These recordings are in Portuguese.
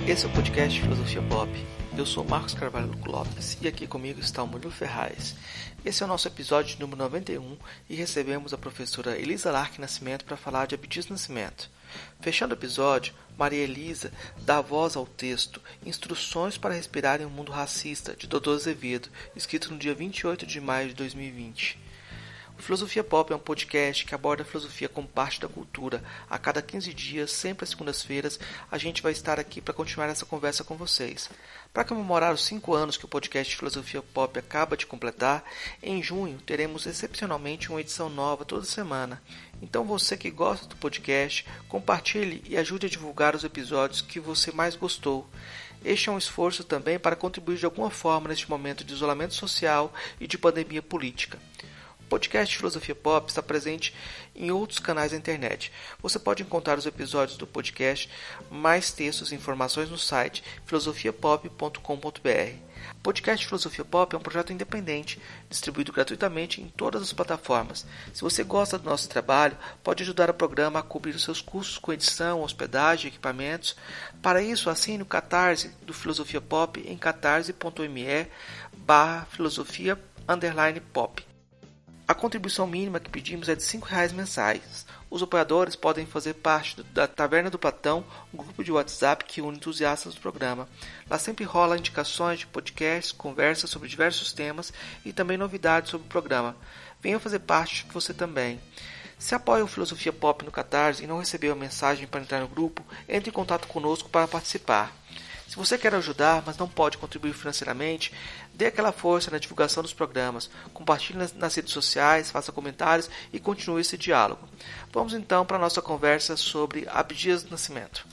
Esse é o podcast Filosofia Pop. Eu sou Marcos Carvalho Lopes e aqui comigo está o Murilo Ferraz. Esse é o nosso episódio número 91 e recebemos a professora Elisa Lark Nascimento para falar de Abdias Nascimento. Fechando o episódio, Maria Elisa dá voz ao texto Instruções para Respirar em um Mundo Racista, de Dodô Azevedo, escrito no dia 28 de maio de 2020. O Filosofia Pop é um podcast que aborda a filosofia como parte da cultura. A cada 15 dias, sempre às segundas-feiras, a gente vai estar aqui para continuar essa conversa com vocês. Para comemorar os 5 anos que o podcast Filosofia Pop acaba de completar, em junho teremos excepcionalmente uma edição nova toda semana. Então você que gosta do podcast, compartilhe e ajude a divulgar os episódios que você mais gostou. Este é um esforço também para contribuir de alguma forma neste momento de isolamento social e de pandemia política. O podcast Filosofia Pop está presente em outros canais da internet. Você pode encontrar os episódios do podcast, mais textos e informações no site filosofiapop.com.br. O podcast Filosofia Pop é um projeto independente, distribuído gratuitamente em todas as plataformas. Se você gosta do nosso trabalho, pode ajudar o programa a cobrir os seus custos com edição, hospedagem e equipamentos. Para isso, assine o Catarse do Filosofia Pop em catarse.me/filosofia_pop. A contribuição mínima que pedimos é de R$5 mensais. Os apoiadores podem fazer parte da Taverna do Platão, um grupo de WhatsApp que une entusiastas do programa. Lá sempre rola indicações de podcasts, conversas sobre diversos temas e também novidades sobre o programa. Venha fazer parte você também. Se apoia o Filosofia Pop no Catarse e não recebeu a mensagem para entrar no grupo, entre em contato conosco para participar. Se você quer ajudar, mas não pode contribuir financeiramente, dê aquela força na divulgação dos programas, compartilhe nas redes sociais, faça comentários e continue esse diálogo. Vamos então para a nossa conversa sobre Abdias Nascimento.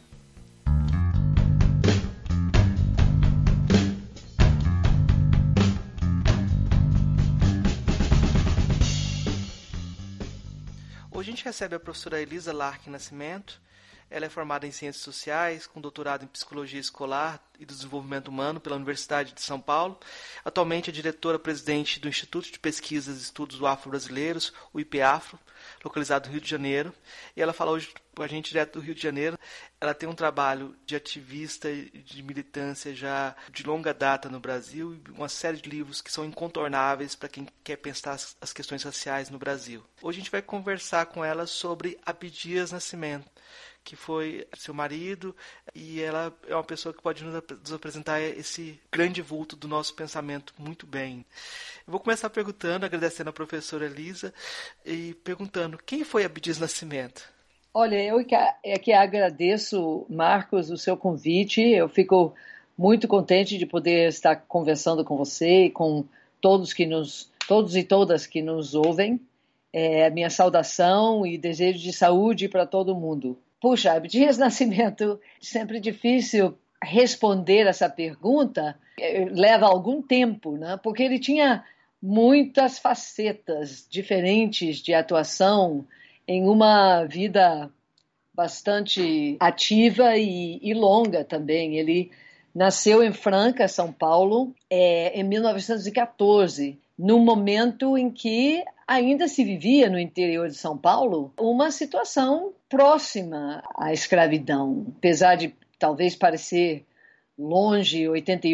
Hoje a gente recebe a professora Elisa Lark Nascimento. Ela é formada em Ciências Sociais, com doutorado em Psicologia Escolar e do Desenvolvimento Humano pela Universidade de São Paulo. Atualmente é diretora-presidente do Instituto de Pesquisas e Estudos Afro-Brasileiros, o IPAfro, localizado no Rio de Janeiro. E ela fala hoje com a gente direto do Rio de Janeiro. Ela tem um trabalho de ativista e de militância já de longa data no Brasil e uma série de livros que são incontornáveis para quem quer pensar as questões raciais no Brasil. Hoje a gente vai conversar com ela sobre Abdias Nascimento, que foi seu marido, e ela é uma pessoa que pode nos apresentar esse grande vulto do nosso pensamento muito bem. Eu vou começar perguntando, agradecendo a professora Elisa, e perguntando, quem foi Abdias Nascimento? Olha, eu que agradeço, Marcos, o seu convite. Eu fico muito contente de poder estar conversando com você e com todos e todas que nos ouvem. Minha saudação e desejo de saúde para todo mundo. Puxa, Abdias Nascimento, sempre difícil responder essa pergunta, leva algum tempo, né? Porque ele tinha muitas facetas diferentes de atuação em uma vida bastante ativa e longa também. Ele nasceu em Franca, São Paulo, em 1914, no momento em que ainda se vivia no interior de São Paulo uma situação próxima à escravidão, apesar de talvez parecer longe,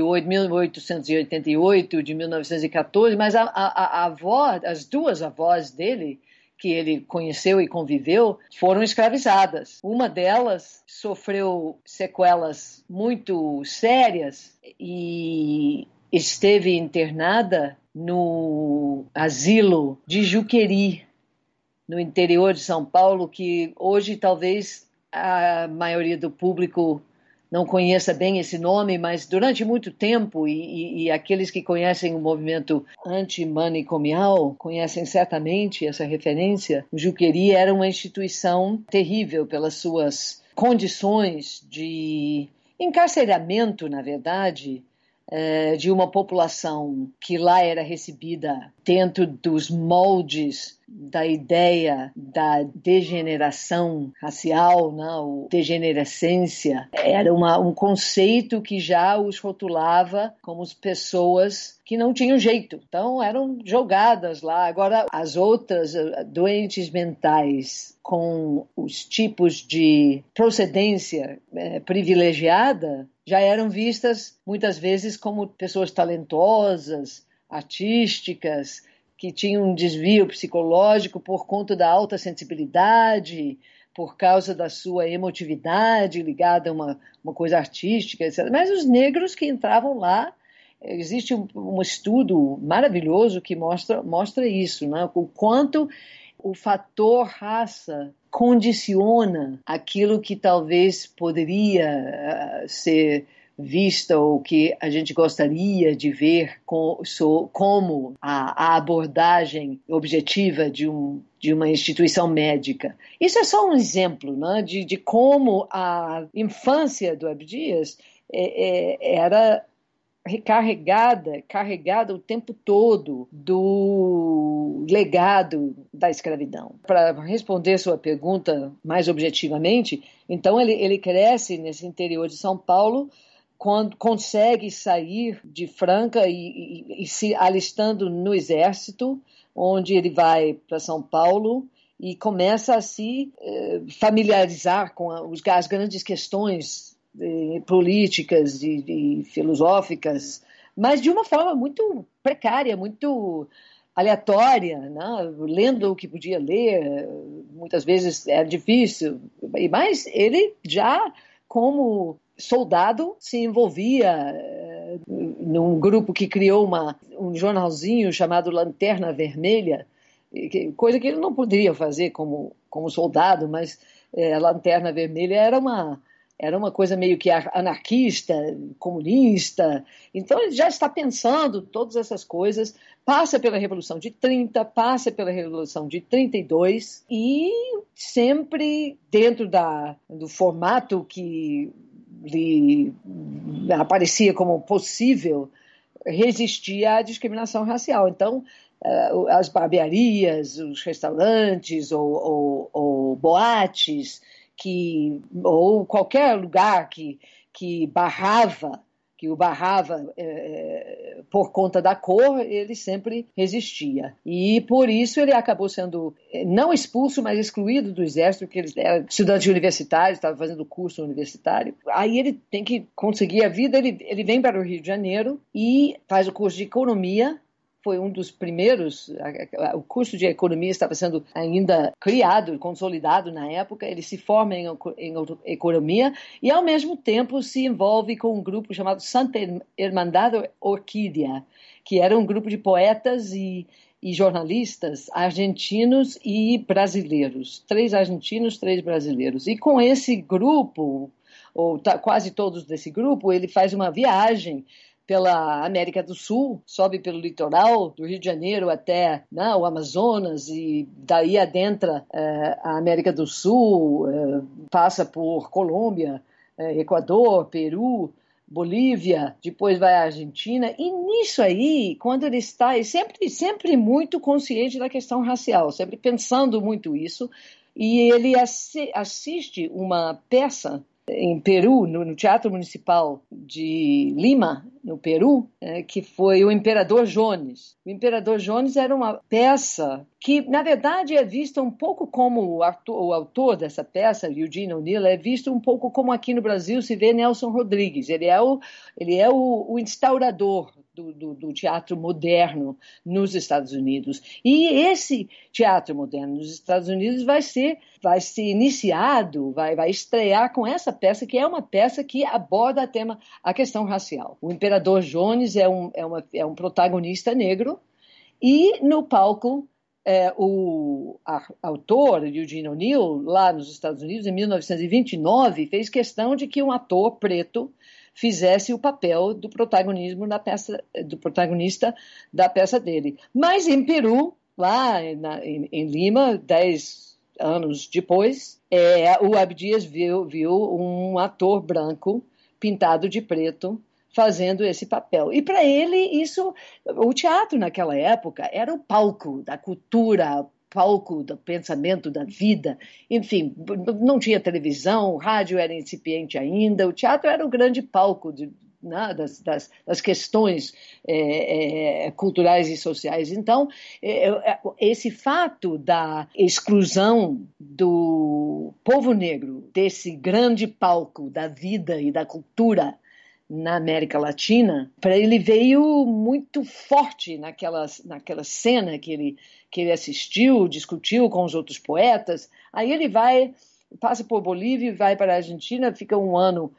1888 de 1914, mas as duas avós dele, que ele conheceu e conviveu, foram escravizadas. Uma delas sofreu sequelas muito sérias e esteve internada no asilo de Juqueri, no interior de São Paulo, que hoje talvez a maioria do público não conheça bem esse nome, mas durante muito tempo, e aqueles que conhecem o movimento antimanicomial conhecem certamente essa referência, o Juqueri era uma instituição terrível pelas suas condições de encarceramento, na verdade, de uma população que lá era recebida dentro dos moldes da ideia da degeneração racial, né? Degenerescência, era um conceito que já os rotulava como pessoas que não tinham jeito, então eram jogadas lá. Agora, as outras doentes mentais com os tipos de procedência privilegiada já eram vistas muitas vezes como pessoas talentosas, artísticas, que tinham um desvio psicológico por conta da alta sensibilidade, por causa da sua emotividade ligada a uma coisa artística, etc. Mas os negros que entravam lá, existe um estudo maravilhoso que mostra isso, né? O quanto o fator raça condiciona aquilo que talvez poderia ser vista ou que a gente gostaria de ver como a abordagem objetiva de uma instituição médica. Isso é só um exemplo, né, de como a infância do Abdias era carregada o tempo todo do legado da escravidão. Para responder sua pergunta mais objetivamente, então ele cresce nesse interior de São Paulo, quando consegue sair de Franca e se alistando no exército, onde ele vai para São Paulo e começa a se familiarizar com as grandes questões políticas e filosóficas, mas de uma forma muito precária, muito aleatória, né? Lendo o que podia ler, muitas vezes era difícil, mas ele já, como soldado, se envolvia num grupo que criou um jornalzinho chamado Lanterna Vermelha, coisa que ele não poderia fazer como soldado, mas a Lanterna Vermelha era uma coisa meio que anarquista, comunista. Então ele já está pensando todas essas coisas, passa pela Revolução de 30, passa pela Revolução de 32 e sempre dentro do formato que lhe aparecia como possível, resistia à discriminação racial. Então, as barbearias, os restaurantes ou boates, ou qualquer lugar que o barrava por conta da cor, ele sempre resistia. E por isso ele acabou sendo não expulso, mas excluído do exército, porque ele era estudante universitário, estava fazendo curso universitário. Aí ele tem que conseguir a vida, ele vem para o Rio de Janeiro e faz o curso de economia. Foi um dos primeiros, o curso de economia estava sendo ainda criado, consolidado na época, ele se forma em economia e, ao mesmo tempo, se envolve com um grupo chamado Santa Hermandad Orquídea, que era um grupo de poetas e jornalistas argentinos e brasileiros, 3 argentinos, 3 brasileiros. E com esse grupo, ou quase todos desse grupo, ele faz uma viagem pela América do Sul, sobe pelo litoral do Rio de Janeiro até o Amazonas e daí adentra a América do Sul, passa por Colômbia, Equador, Peru, Bolívia, depois vai à Argentina, e nisso aí, quando ele está sempre muito consciente da questão racial, sempre pensando muito isso, e ele assiste uma peça em Peru, no Teatro Municipal de Lima, no Peru, que foi o Imperador Jones. O Imperador Jones era uma peça que, na verdade, é vista um pouco como o autor dessa peça, Eugene O'Neill, é visto um pouco como aqui no Brasil se vê Nelson Rodrigues. Ele é o instaurador do teatro moderno nos Estados Unidos. E esse teatro moderno nos Estados Unidos vai ser iniciado, vai estrear com essa peça, que é uma peça que aborda a questão racial. O Imperador Jones é um protagonista negro e no palco o autor, Eugene O'Neill, lá nos Estados Unidos, em 1929, fez questão de que um ator preto fizesse o papel do protagonista da peça dele. Mas em Peru, lá em Lima, 10 anos depois, o Abdias viu um ator branco pintado de preto fazendo esse papel. E para ele, o teatro naquela época era o palco da cultura, palco do pensamento, da vida. Enfim, não tinha televisão, o rádio era incipiente ainda, o teatro era o grande palco né, das questões culturais e sociais. Então, esse fato da exclusão do povo negro desse grande palco da vida e da cultura na América Latina, para ele veio muito forte naquela cena que ele assistiu, discutiu com os outros poetas. Aí ele passa por Bolívia e vai para a Argentina, fica um ano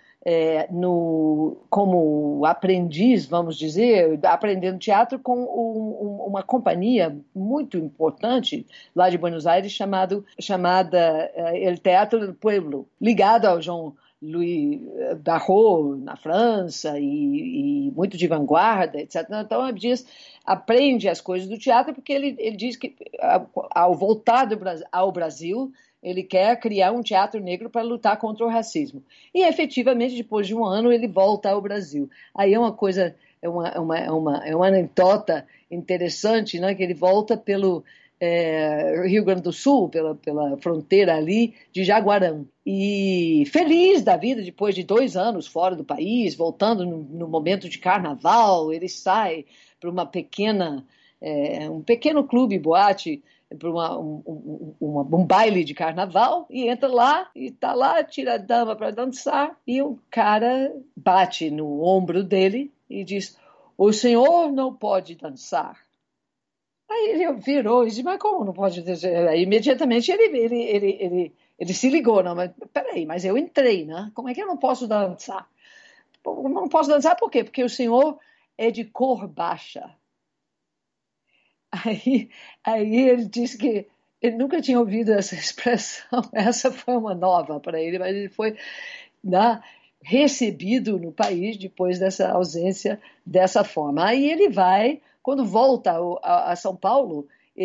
como aprendiz, vamos dizer, aprendendo teatro com uma companhia muito importante lá de Buenos Aires chamada El Teatro del Pueblo, ligado ao Jean-Louis Barrault na França e muito de vanguarda, etc. Então, Abdias aprende as coisas do teatro porque ele diz que, ao voltar ao Brasil, ele quer criar um teatro negro para lutar contra o racismo. E, efetivamente, depois de um ano, ele volta ao Brasil. Aí é uma coisa, uma anedota interessante, né, que ele volta pelo Rio Grande do Sul, pela fronteira ali de Jaguarão. E feliz da vida, depois de 2 anos fora do país, voltando no momento de carnaval, ele sai para um pequeno clube, boate, para um baile de carnaval, e entra lá, e está lá, tira a dama para dançar, e um cara bate no ombro dele e diz: "O senhor não pode dançar." Aí ele virou e disse: "Mas como não pode dançar?" Aí, imediatamente ele se ligou: "Não, mas peraí, mas eu entrei, né? Como é que eu não posso dançar?" "Não posso dançar por quê? Porque o senhor é de cor baixa." Aí ele disse que ele nunca tinha ouvido essa expressão, essa foi uma nova para ele, mas ele foi, né, recebido no país depois dessa ausência dessa forma. Aí ele quando volta a São Paulo,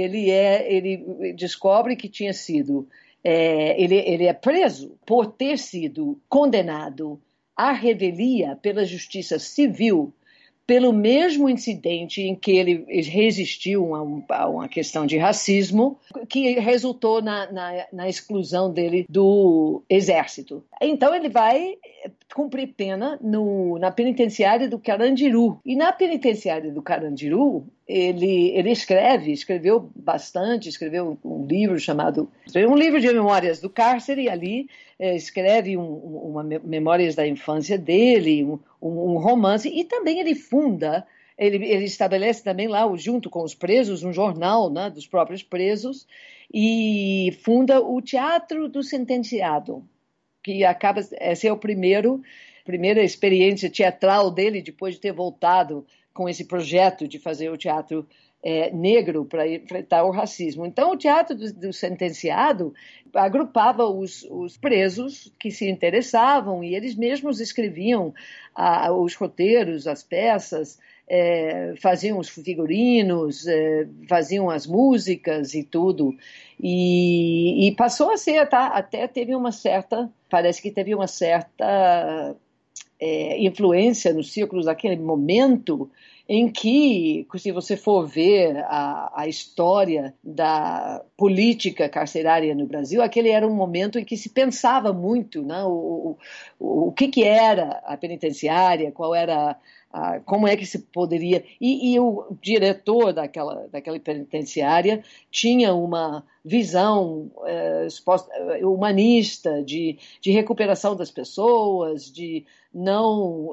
ele descobre que tinha sido, ele é preso por ter sido condenado à revelia pela Justiça Civil pelo mesmo incidente em que ele resistiu a uma questão de racismo, que resultou na exclusão dele do exército. Então ele vai cumprir pena na penitenciária do Carandiru. E na penitenciária do Carandiru, ele escreveu bastante, escreveu um livro de memórias do cárcere, e ali escreve uma memórias da infância dele, um romance, e também ele estabelece também lá, junto com os presos, um jornal, né, dos próprios presos, e funda o Teatro do Sentenciado, que essa é a primeira experiência teatral dele, depois de ter voltado com esse projeto de fazer o teatro negro para enfrentar o racismo. Então, o Teatro do Sentenciado agrupava os presos que se interessavam, e eles mesmos escreviam os roteiros, as peças, faziam os figurinos, faziam as músicas e tudo. E passou a ser, até parece que teve uma certa influência nos círculos daquele momento, em que, se você for ver a história da política carcerária no Brasil, aquele era um momento em que se pensava muito, né, o que era a penitenciária, como é que se poderia... E o diretor daquela penitenciária tinha uma visão humanista de recuperação das pessoas, de não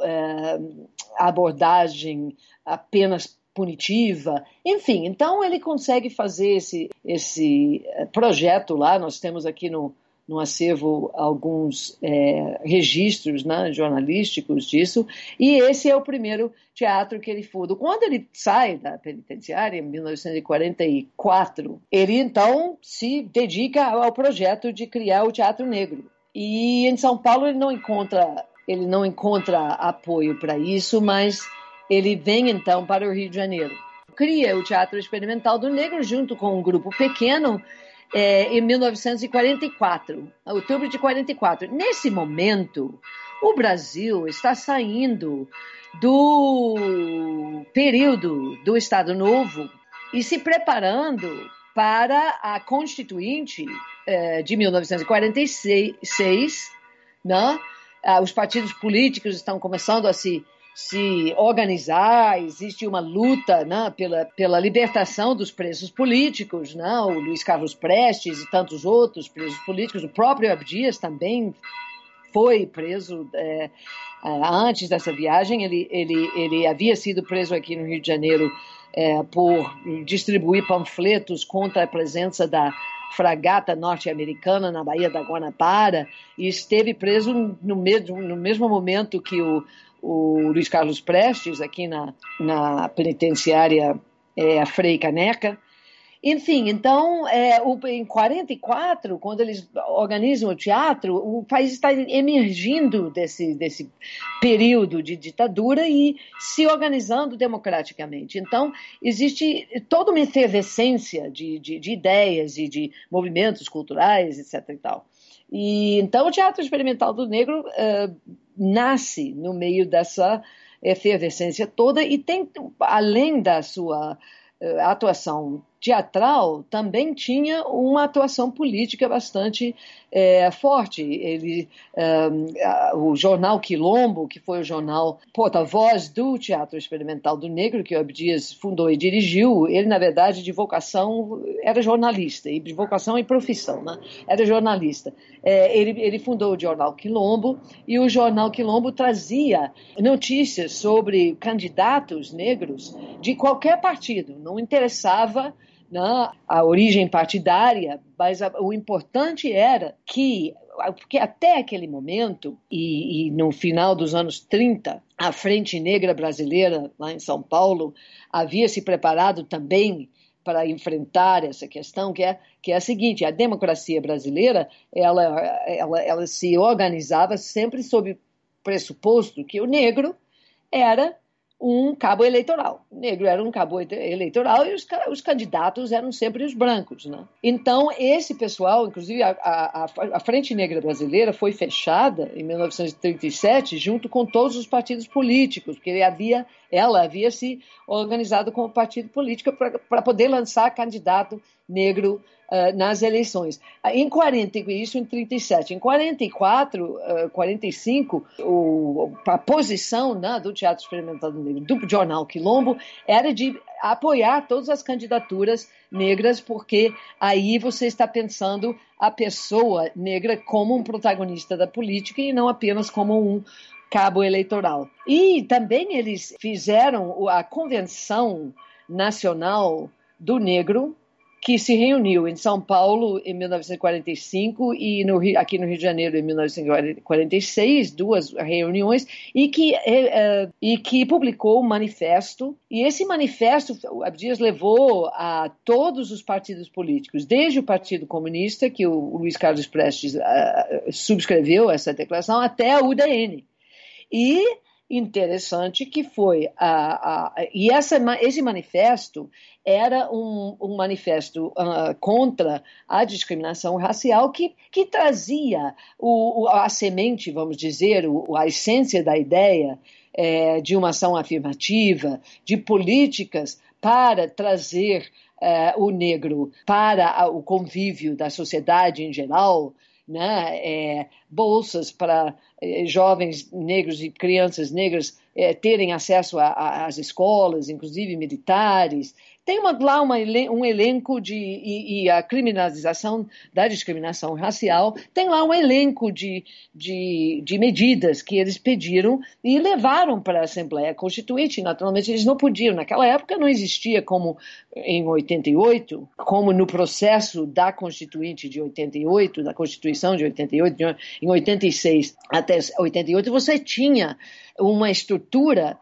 abordagem apenas punitiva. Enfim, então ele consegue fazer esse projeto lá. Nós temos aqui no acervo alguns registros, né, jornalísticos disso, e esse é o primeiro teatro que ele funda. Quando ele sai da penitenciária, em 1944, ele então se dedica ao projeto de criar o Teatro Negro. E em São Paulo ele não encontra apoio para isso, mas ele vem então para o Rio de Janeiro. Cria o Teatro Experimental do Negro junto com um grupo pequeno, em 1944, outubro de 44. Nesse momento, o Brasil está saindo do período do Estado Novo e se preparando para a Constituinte de 1946, né? Os partidos políticos estão começando a se se organizar, existe uma luta, né, pela libertação dos presos políticos, né, o Luiz Carlos Prestes e tantos outros presos políticos, o próprio Abdias também foi preso antes dessa viagem. Ele havia sido preso aqui no Rio de Janeiro por distribuir panfletos contra a presença da fragata norte-americana na Baía da Guanabara, e esteve preso no mesmo momento que o Luiz Carlos Prestes, aqui na penitenciária Frei Caneca. Enfim, então, em 44, quando eles organizam o teatro, o país está emergindo desse período de ditadura e se organizando democraticamente. Então, existe toda uma efervescência de ideias e de movimentos culturais, etc. e tal. E, então, o Teatro Experimental do Negro nasce no meio dessa efervescência toda e tem, além da sua atuação teatral, também tinha uma atuação política bastante forte. O jornal Quilombo, que foi o jornal porta-voz do Teatro Experimental do Negro, que o Abdias fundou e dirigiu, ele, na verdade, de vocação era jornalista, e de vocação e profissão, né? Era jornalista. Ele fundou o jornal Quilombo, e o jornal Quilombo trazia notícias sobre candidatos negros de qualquer partido, não interessava a origem partidária, mas o importante era porque até aquele momento, e no final dos anos 30, a Frente Negra Brasileira, lá em São Paulo, havia se preparado também para enfrentar essa questão, que é a seguinte: a democracia brasileira ela se organizava sempre sob o pressuposto que o negro era um cabo eleitoral. O negro era um cabo eleitoral e os candidatos eram sempre os brancos, né? Então, esse pessoal, inclusive a Frente Negra Brasileira foi fechada em 1937 junto com todos os partidos políticos, porque ela havia se organizado como partido político para poder lançar candidato negro nas eleições. Isso em 37. Em 44, 45, a posição, né, do Teatro Experimental do Negro, do jornal Quilombo, era de apoiar todas as candidaturas negras, porque aí você está pensando a pessoa negra como um protagonista da política e não apenas como um cabo eleitoral. E também eles fizeram a Convenção Nacional do Negro, que se reuniu em São Paulo em 1945 e aqui no Rio de Janeiro em 1946, duas reuniões, e que publicou um manifesto. E esse manifesto, o Abdias levou a todos os partidos políticos, desde o Partido Comunista, que o Luiz Carlos Prestes subscreveu essa declaração, até a UDN. E interessante que foi esse manifesto era um manifesto contra a discriminação racial que trazia a semente, vamos dizer, a essência da ideia de uma ação afirmativa, de políticas para trazer o negro para o convívio da sociedade em geral, né? Bolsas para jovens negros e crianças negras terem acesso às escolas, inclusive militares. Tem lá um elenco e a criminalização da discriminação racial, tem lá um elenco de medidas que eles pediram e levaram para a Assembleia Constituinte. Naturalmente, eles não podiam. Naquela época não existia, como em 88, como no processo da Constituinte de 88, da Constituição de 88, em 86 até 88, você tinha uma estrutura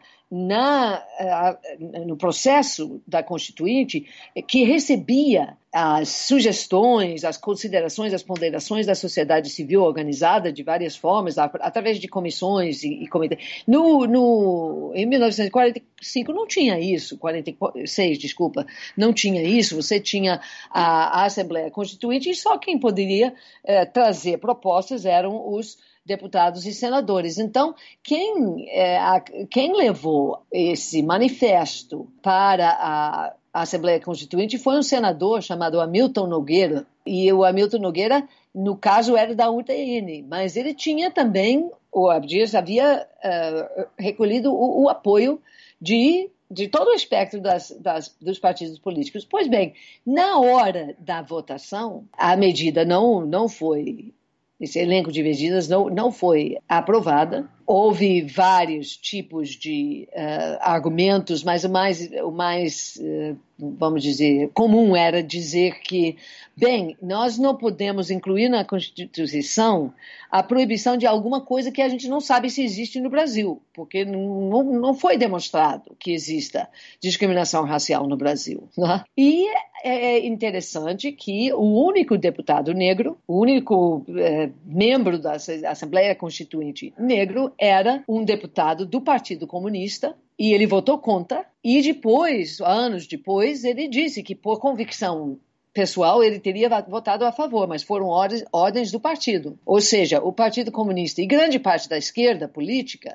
no processo da Constituinte que recebia as sugestões, as considerações, as ponderações da sociedade civil organizada de várias formas, através de comissões e comitês. Em 1945 não tinha isso, 46, desculpa, não tinha isso. Você tinha a Assembleia Constituinte e só quem poderia trazer propostas eram os deputados e senadores. Então, quem levou esse manifesto para a Assembleia Constituinte foi um senador chamado Hamilton Nogueira. E o Hamilton Nogueira, no caso, era da UDN, mas ele tinha também o Abdias havia recolhido o apoio de todo o espectro dos partidos políticos. Pois bem, na hora da votação, a medida não foi, esse elenco de medidas não foi aprovada. Houve vários tipos de argumentos, mas o mais vamos dizer, comum era dizer que, bem, nós não podemos incluir na Constituição a proibição de alguma coisa que a gente não sabe se existe no Brasil, porque não foi demonstrado que exista discriminação racial no Brasil. Né? E é interessante que o único deputado negro, o único membro da Assembleia Constituinte negro, era um deputado do Partido Comunista, e ele votou contra, e depois, anos depois, ele disse que por convicção pessoal ele teria votado a favor, mas foram ordens do partido. Ou seja, o Partido Comunista e grande parte da esquerda política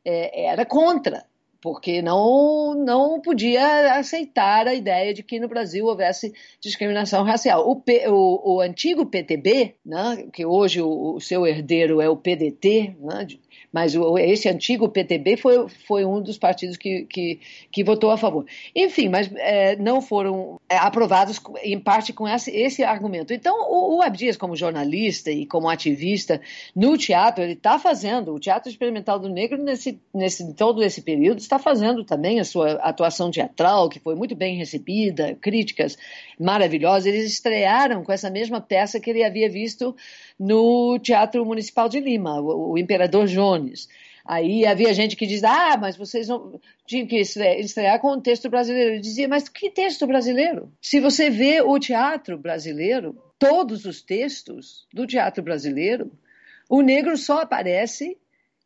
era contra, porque não podia aceitar a ideia de que no Brasil houvesse discriminação racial. O antigo PTB, né, que hoje o seu herdeiro é o PDT, né, mas esse antigo PTB foi um dos partidos que votou a favor. Enfim, mas não foram aprovados em parte com esse argumento. Então, o Abdias, como jornalista e como ativista no teatro, ele está fazendo, o Teatro Experimental do Negro, todo esse período, está fazendo também a sua atuação teatral, que foi muito bem recebida, críticas maravilhosas. Eles estrearam com essa mesma peça que ele havia visto no Teatro Municipal de Lima, o Imperador Jones. Aí havia gente que diz, mas vocês não tinham que estrear com o texto brasileiro. Eu dizia, mas que texto brasileiro? Se você vê o teatro brasileiro, todos os textos do teatro brasileiro, o negro só aparece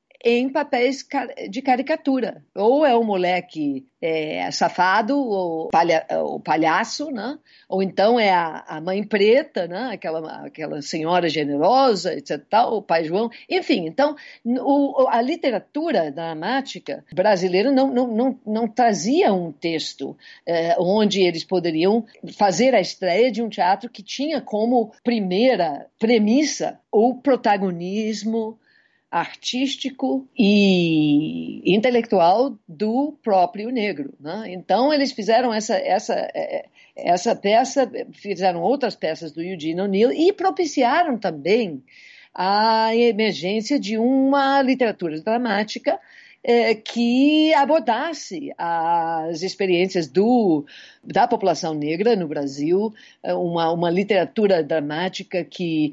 em papéis de caricatura. Ou é o moleque safado, ou o palhaço, né? Ou então é a mãe preta, né? aquela senhora generosa, etc. O pai João. Enfim, então, a literatura dramática brasileira não trazia um texto onde eles poderiam fazer a estreia de um teatro que tinha como primeira premissa o protagonismo artístico e intelectual do próprio negro. Né? Então, eles fizeram essa peça, fizeram outras peças do Eugene O'Neill e propiciaram também a emergência de uma literatura dramática que abordasse as experiências da população negra no Brasil, uma literatura dramática que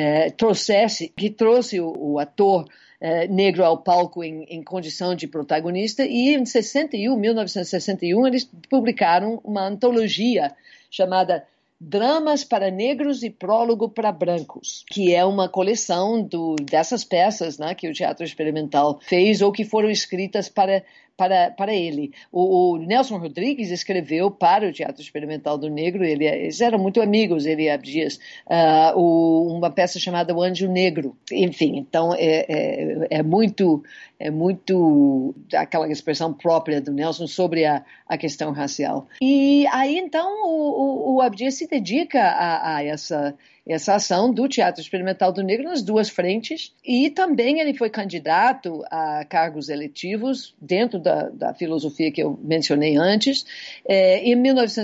trouxe o ator negro ao palco em condição de protagonista, e em 1961, eles publicaram uma antologia chamada Dramas para Negros e Prólogo para Brancos, que é uma coleção dessas peças, né, que o Teatro Experimental fez ou que foram escritas para ele. O Nelson Rodrigues escreveu para o Teatro Experimental do Negro, eles eram muito amigos, ele e Abdias, uma peça chamada O Anjo Negro. Enfim, então é muito aquela expressão própria do Nelson sobre a questão racial. E aí, então, o Abdias se dedica a essa ação do Teatro Experimental do Negro nas duas frentes, e também ele foi candidato a cargos eletivos dentro da filosofia que eu mencionei antes. Em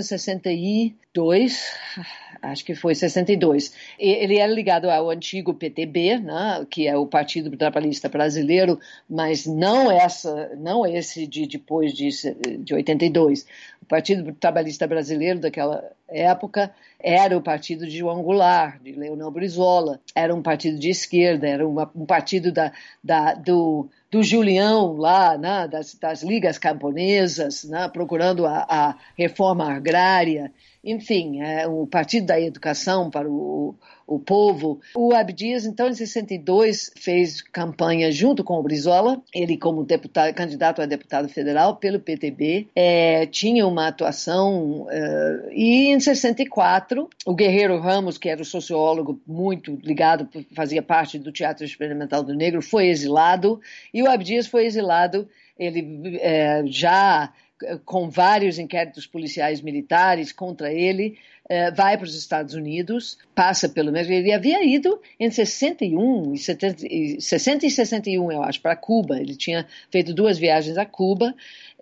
1962, acho que foi 62, ele era ligado ao antigo PTB, né, que é o Partido Trabalhista Brasileiro, mas não esse de depois de 82. O Partido Trabalhista Brasileiro daquela época era o partido de João Goulart, de Leonel Brizola, era um partido de esquerda, era um partido do Julião lá, né, das ligas camponesas, né, procurando a reforma agrária. Enfim, o Partido da Educação para o povo. O Abdias, então, em 62, fez campanha junto com o Brizola, ele como candidato a deputado federal pelo PTB, tinha uma atuação, e em 64, o Guerreiro Ramos, que era o sociólogo muito ligado, fazia parte do Teatro Experimental do Negro, foi exilado, e o Abdias foi exilado, ele já com vários inquéritos policiais militares contra ele, vai para os Estados Unidos, passa pelo México. Ele havia ido em 61, 60 e 61, eu acho, para Cuba. Ele tinha feito 2 viagens a Cuba,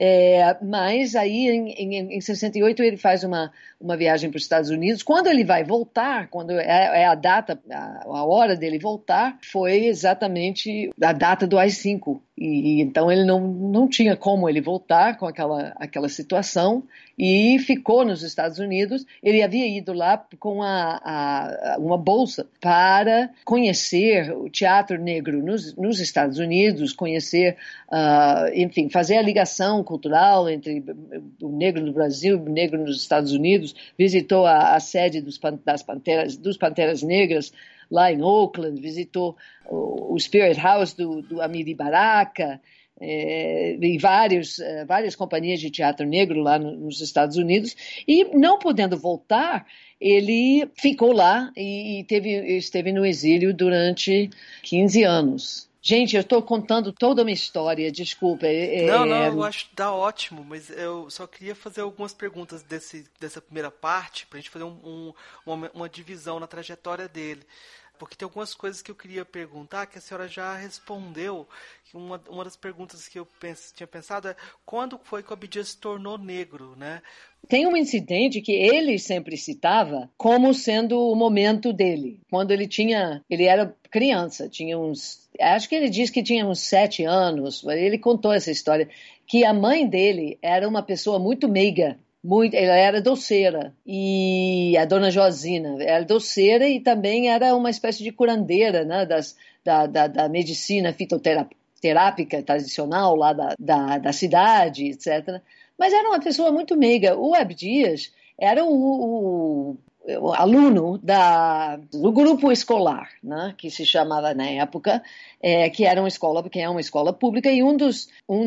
mas aí em 68 ele faz uma viagem para os Estados Unidos. Quando ele vai voltar, quando é a data, a hora dele voltar, foi exatamente a data do AI-5. E então ele não tinha como ele voltar com aquela situação e ficou nos Estados Unidos. Ele havia ido lá com uma bolsa para conhecer o teatro negro nos Estados Unidos, conhecer, enfim, fazer a ligação cultural entre o negro no Brasil e o negro nos Estados Unidos. Visitou a sede dos Panteras Negras lá em Oakland, visitou o Spirit House do Amiri Baraka, e várias companhias de teatro negro lá nos Estados Unidos, e não podendo voltar, ele ficou lá e esteve no exílio durante 15 anos. Gente, eu estou contando toda uma história, desculpa. Não, eu acho que dá ótimo, mas eu só queria fazer algumas perguntas dessa primeira parte, para a gente fazer uma divisão na trajetória dele. Porque tem algumas coisas que eu queria perguntar que a senhora já respondeu. Uma das perguntas que eu tinha pensado é quando foi que o Abdias se tornou negro, né? Tem um incidente que ele sempre citava como sendo o momento dele. Quando ele era criança, acho que ele disse que tinha uns 7 anos, ele contou essa história, que a mãe dele era uma pessoa muito meiga. Ela era doceira, e a dona Josina era doceira e também era uma espécie de curandeira, né, da medicina fitoterápica tradicional lá da cidade, etc. Mas era uma pessoa muito meiga. O Abdias era o aluno do grupo escolar, né, que se chamava na época, que é uma escola pública, e um dos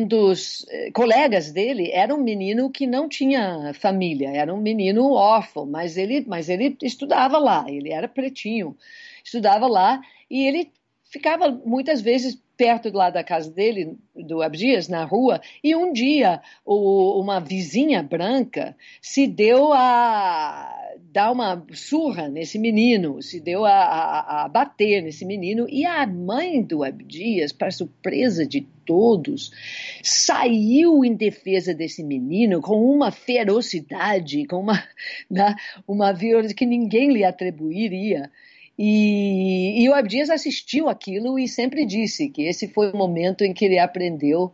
colegas dele era um menino que não tinha família, era um menino órfão, mas ele estudava lá, ele era pretinho, estudava lá, e ele ficava muitas vezes perto lá da casa dele, do Abdias, na rua, e um dia uma vizinha branca se deu a dar uma surra nesse menino, se deu a bater nesse menino, e a mãe do Abdias, para surpresa de todos, saiu em defesa desse menino com uma ferocidade, com uma violência que ninguém lhe atribuiria. E o Abdias assistiu aquilo e sempre disse que esse foi o momento em que ele aprendeu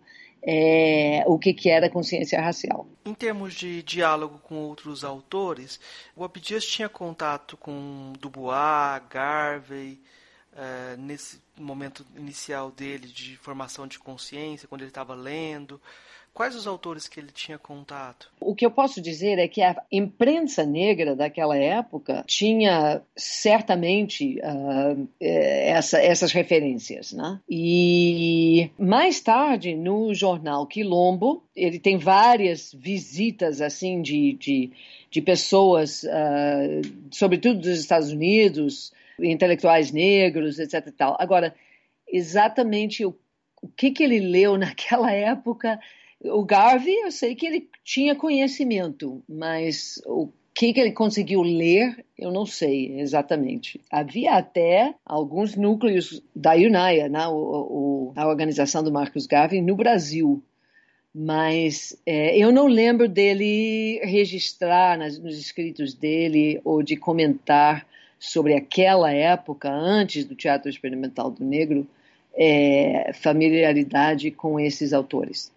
o que era consciência racial. Em termos de diálogo com outros autores, o Abdias tinha contato com Dubois, Garvey, nesse momento inicial dele de formação de consciência, quando ele estava lendo. Quais os autores que ele tinha contato? O que eu posso dizer é que a imprensa negra daquela época tinha certamente essas referências, né? E mais tarde, no jornal Quilombo, ele tem várias visitas assim de pessoas, sobretudo dos Estados Unidos, intelectuais negros, etc. e tal. Agora, exatamente o que ele leu naquela época. O Garvey, eu sei que ele tinha conhecimento, mas o que ele conseguiu ler, eu não sei exatamente. Havia até alguns núcleos da UNAIA, né, a organização do Marcus Garvey, no Brasil, mas eu não lembro dele registrar nos escritos dele ou de comentar sobre aquela época, antes do Teatro Experimental do Negro, familiaridade com esses autores.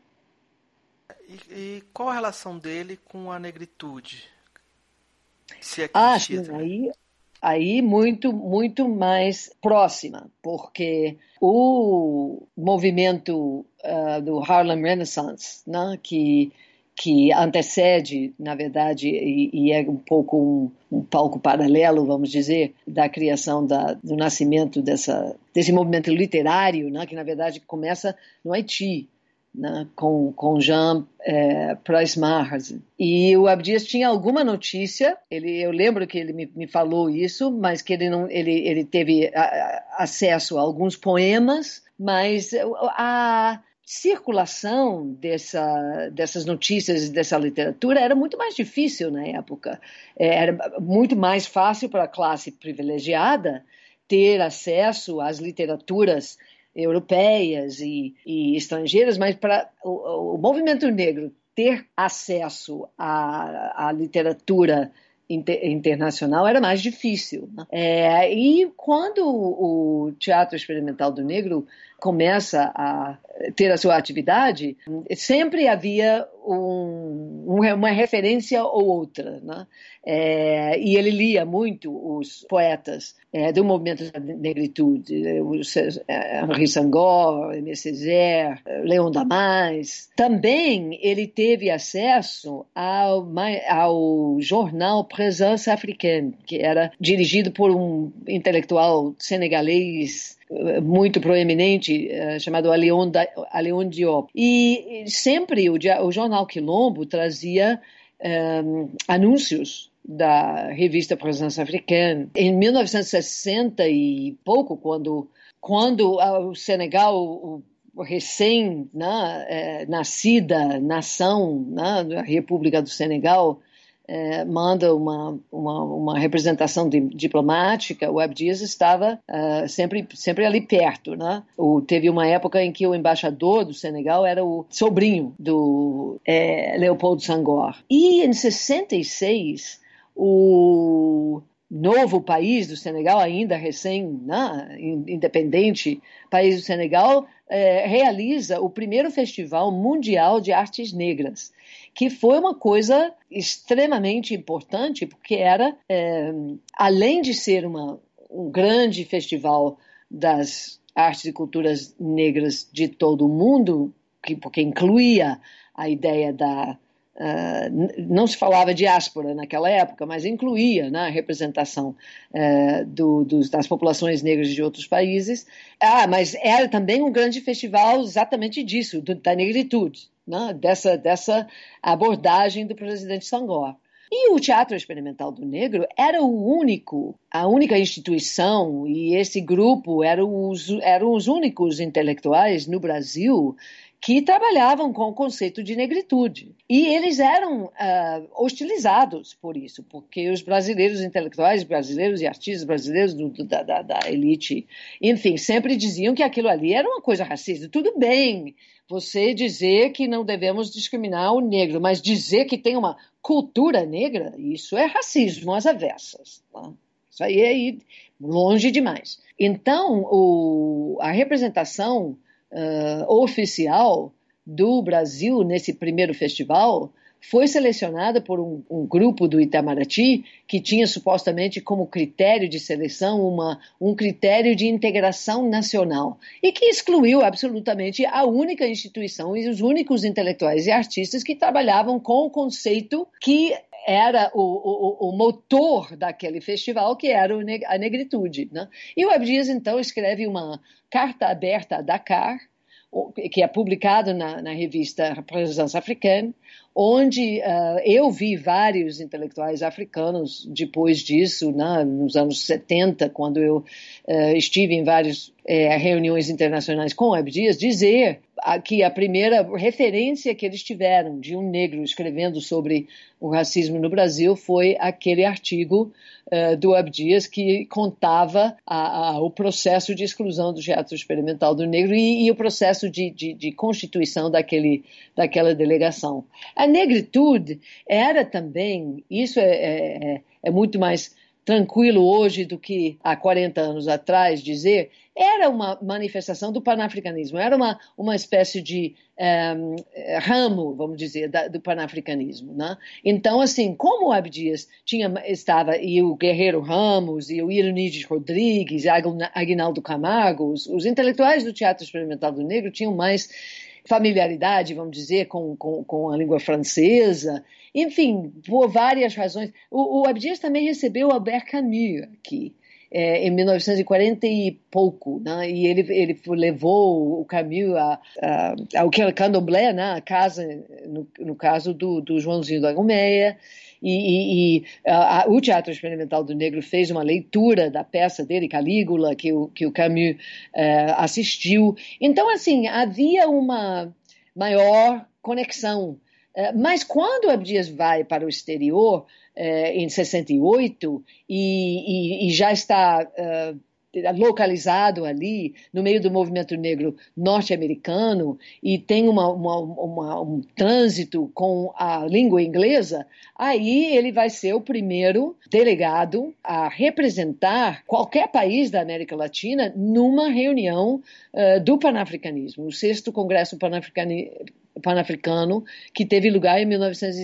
E qual a relação dele com a negritude? Se é que existia, sim, aí muito, muito mais próxima, porque o movimento do Harlem Renaissance, né, que antecede, na verdade, e é um pouco um palco paralelo, vamos dizer, da criação do nascimento desse movimento literário, né, que na verdade começa no Haiti, né, com Jean Price Mahers. E o Abdias tinha alguma notícia, eu lembro que ele me falou isso, mas que ele teve acesso a alguns poemas, mas circulação dessas notícias, dessa literatura, era muito mais difícil na época. Era muito mais fácil para a classe privilegiada ter acesso às literaturas europeias e estrangeiras, mas para o movimento negro ter acesso à literatura internacional era mais difícil, né? E quando o Teatro Experimental do Negro começa a ter a sua atividade, sempre havia uma referência ou outra, né? E ele lia muito os poetas do movimento da negritude, Henri Senghor, Aimé Césaire, Léon Damas. Também ele teve acesso ao jornal Présence Africaine, que era dirigido por um intelectual senegalês muito proeminente, chamado Aléon Diop. E sempre o jornal Quilombo trazia anúncios da revista Présence Africaine. Em 1960 e pouco, quando o Senegal, recém-nascida nação, a República do Senegal, manda uma representação diplomática, o Abdias estava sempre ali perto, né? Teve uma época em que o embaixador do Senegal era o sobrinho do Leopoldo Senghor. E em 66, o novo país do Senegal, ainda independente, país do Senegal, realiza o primeiro Festival Mundial de Artes Negras, que foi uma coisa extremamente importante, porque era, além de ser um grande festival das artes e culturas negras de todo o mundo, porque incluía a ideia não se falava diáspora naquela época, mas incluía, né, a representação das populações negras de outros países. Mas era também um grande festival exatamente disso, da negritude, né, dessa abordagem do presidente Senghor. E o Teatro Experimental do Negro era a única instituição, e esse grupo eram os únicos intelectuais no Brasil que trabalhavam com o conceito de negritude. E eles eram hostilizados por isso, porque os brasileiros intelectuais brasileiros e artistas brasileiros da elite, enfim, sempre diziam que aquilo ali era uma coisa racista. Tudo bem você dizer que não devemos discriminar o negro, mas dizer que tem uma cultura negra, isso é racismo às avessas. Tá? Isso aí é ir longe demais. Então, a representação oficial do Brasil nesse primeiro festival foi selecionada por um grupo do Itamaraty que tinha supostamente como critério de seleção um critério de integração nacional e que excluiu absolutamente a única instituição e os únicos intelectuais e artistas que trabalhavam com o conceito que era o motor daquele festival, que era a negritude, né? E o Abdias, então, escreve uma carta aberta a Dakar, que é publicado na revista Présence Africaine, onde eu vi vários intelectuais africanos depois disso, né, nos anos 70, quando eu estive em várias reuniões internacionais com o Abdias, dizer que a primeira referência que eles tiveram de um negro escrevendo sobre o racismo no Brasil foi aquele artigo do Abdias que contava o processo de exclusão do Teatro Experimental do Negro e o processo de constituição daquela delegação. A negritude era também, isso é muito mais tranquilo hoje do que há 40 anos atrás dizer, era uma manifestação do panafricanismo, era uma espécie de ramo, vamos dizer, do panafricanismo, né? Então, assim, como o Abdias estava, e o Guerreiro Ramos, e o Ironides Rodrigues, e Aguinaldo Camargo, os intelectuais do Teatro Experimental do Negro tinham mais familiaridade, vamos dizer, com a língua francesa, enfim, por várias razões. O Abdias também recebeu Albert Camus aqui, em 1940 e pouco, né? E ele levou o Camus ao candomblé, né? A casa, no caso do Joãozinho da Gomeia, O Teatro Experimental do Negro fez uma leitura da peça dele, Calígula, que o Camus assistiu. Então, assim, havia uma maior conexão. Mas quando Abdias vai para o exterior, em 68, e já está localizado ali no meio do movimento negro norte-americano e tem um trânsito com a língua inglesa, aí ele vai ser o primeiro delegado a representar qualquer país da América Latina numa reunião do panafricanismo, o 6º Congresso Panafricano, que teve lugar em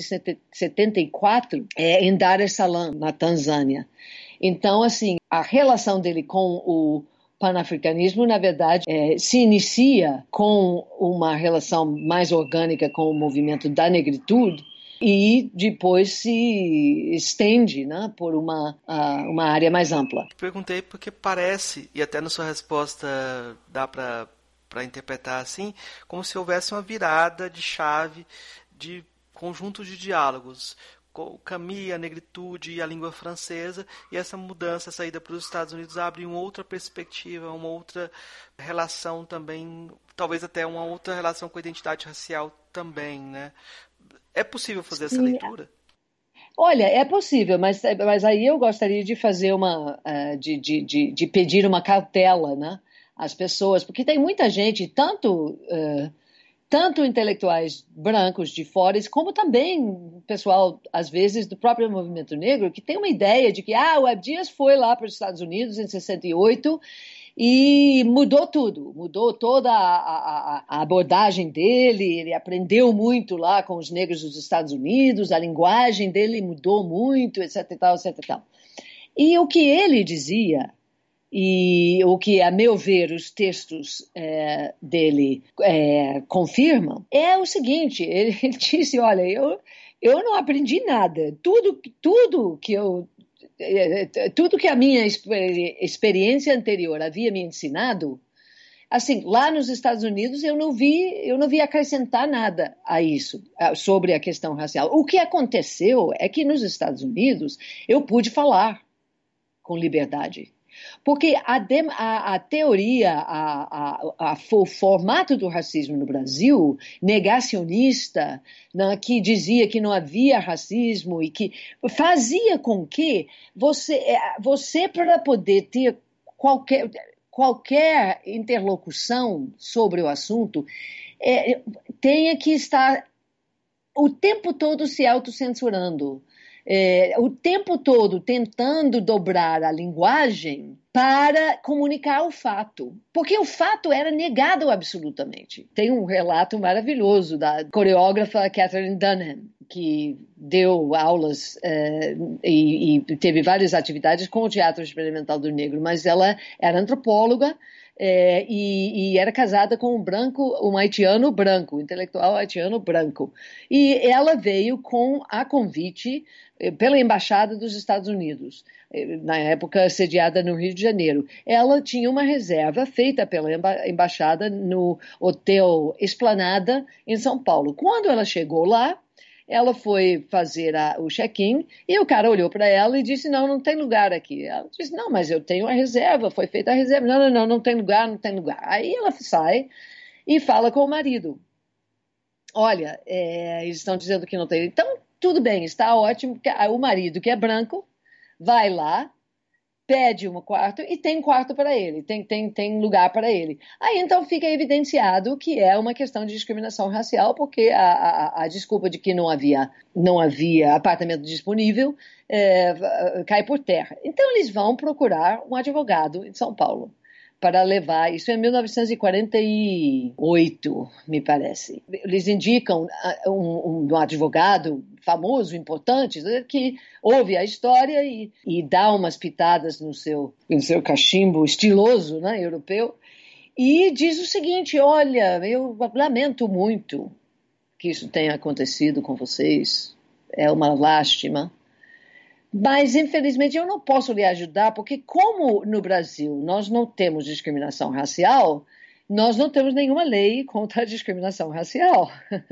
1974 em Dar es Salaam, na Tanzânia. Então, assim, a relação dele com o panafricanismo, na verdade, se inicia com uma relação mais orgânica com o movimento da negritude e depois se estende, né, por uma área mais ampla. Perguntei porque parece, e até na sua resposta dá para interpretar assim, como se houvesse uma virada de chave de conjuntos de diálogos. O Camus, a negritude e a língua francesa, e essa mudança, essa ida para os Estados Unidos abre uma outra perspectiva, uma outra relação também, talvez até uma outra relação com a identidade racial também, né? É possível fazer essa leitura? Olha, é possível, mas aí eu gostaria de fazer de pedir uma cautela, né, às pessoas, porque tem muita gente, tanto intelectuais brancos de fora, como também pessoal, às vezes, do próprio movimento negro, que tem uma ideia de que o Abdias foi lá para os Estados Unidos em 68 e mudou tudo, mudou toda a abordagem dele, ele aprendeu muito lá com os negros dos Estados Unidos, a linguagem dele mudou muito, etc e tal, etc e tal. E o que ele dizia, e o que, a meu ver, os textos dele confirmam, é o seguinte, ele disse, olha, eu não aprendi nada, tudo que a minha experiência anterior havia me ensinado, assim, lá nos Estados Unidos eu não vi acrescentar nada a isso, sobre a questão racial. O que aconteceu é que nos Estados Unidos eu pude falar com liberdade. Porque a teoria, o formato do racismo no Brasil, negacionista, né, que dizia que não havia racismo e que fazia com que você para poder ter qualquer interlocução sobre o assunto, tenha que estar o tempo todo se autocensurando. O tempo todo tentando dobrar a linguagem para comunicar o fato, porque o fato era negado absolutamente. Tem um relato maravilhoso da coreógrafa Catherine Dunham, que deu aulas e teve várias atividades com o Teatro Experimental do Negro, mas ela era antropóloga, e era casada com um haitiano branco, um intelectual haitiano branco. E ela veio a convite pela Embaixada dos Estados Unidos, na época sediada no Rio de Janeiro. Ela tinha uma reserva feita pela Embaixada no Hotel Esplanada, em São Paulo. Quando ela chegou lá, ela foi fazer o check-in e o cara olhou para ela e disse, não tem lugar aqui. Ela disse, não, mas eu tenho a reserva, foi feita a reserva. Não tem lugar, não tem lugar. Aí ela sai e fala com o marido. Olha, eles estão dizendo que não tem. Então, tudo bem, está ótimo. O marido, que é branco, vai lá, pede um quarto e tem quarto para ele, tem lugar para ele. Aí então fica evidenciado que é uma questão de discriminação racial, porque a desculpa de que não havia apartamento disponível cai por terra. Então eles vão procurar um advogado em São Paulo para levar, isso é 1948, me parece. Eles indicam um advogado famoso, importante, que ouve a história e dá umas pitadas no seu cachimbo estiloso, né, europeu, e diz o seguinte, olha, eu lamento muito que isso tenha acontecido com vocês, é uma lástima, mas, infelizmente, eu não posso lhe ajudar, porque como no Brasil nós não temos discriminação racial, nós não temos nenhuma lei contra a discriminação racial.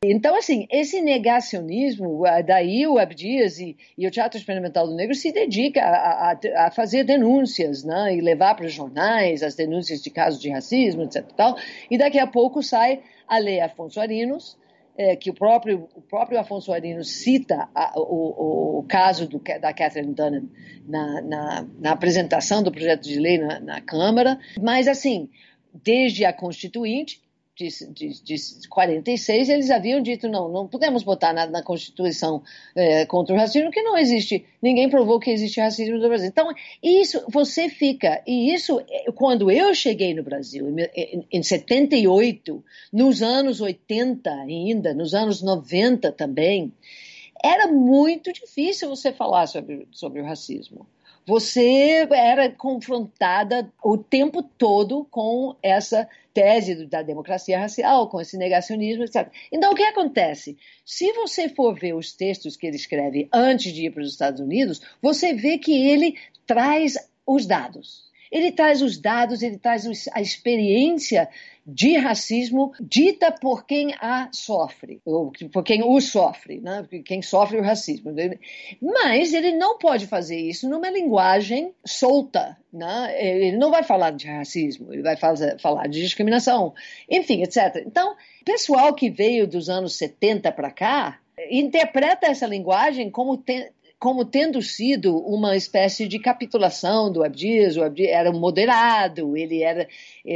Então, assim, esse negacionismo, daí o Abdias e o Teatro Experimental do Negro se dedica a fazer denúncias, né, e levar para os jornais as denúncias de casos de racismo, etc. E daqui a pouco sai a Lei Afonso Arinos, que o próprio Afonso Arinos cita o caso da Catherine Dunham na apresentação do projeto de lei na Câmara, mas assim, desde a Constituinte de 46, eles haviam dito, não podemos botar nada na Constituição contra o racismo, porque não existe, ninguém provou que existe racismo no Brasil. Então, isso, você fica, e isso, quando eu cheguei no Brasil, em 78, nos anos 80 ainda, nos anos 90 também, era muito difícil você falar sobre o racismo. Você era confrontada o tempo todo com essa tese da democracia racial, com esse negacionismo, etc. Então, o que acontece? Se você for ver os textos que ele escreve antes de ir para os Estados Unidos, você vê que ele traz os dados. Ele traz os dados, ele traz a experiência de racismo dita por quem a sofre, ou por quem o sofre, né? Quem sofre o racismo. Mas ele não pode fazer isso numa linguagem solta, né? Ele não vai falar de racismo, ele vai falar de discriminação, enfim, etc. Então, o pessoal que veio dos anos 70 para cá interpreta essa linguagem como tendo sido uma espécie de capitulação do Abdias. O Abdias era um moderado, ele era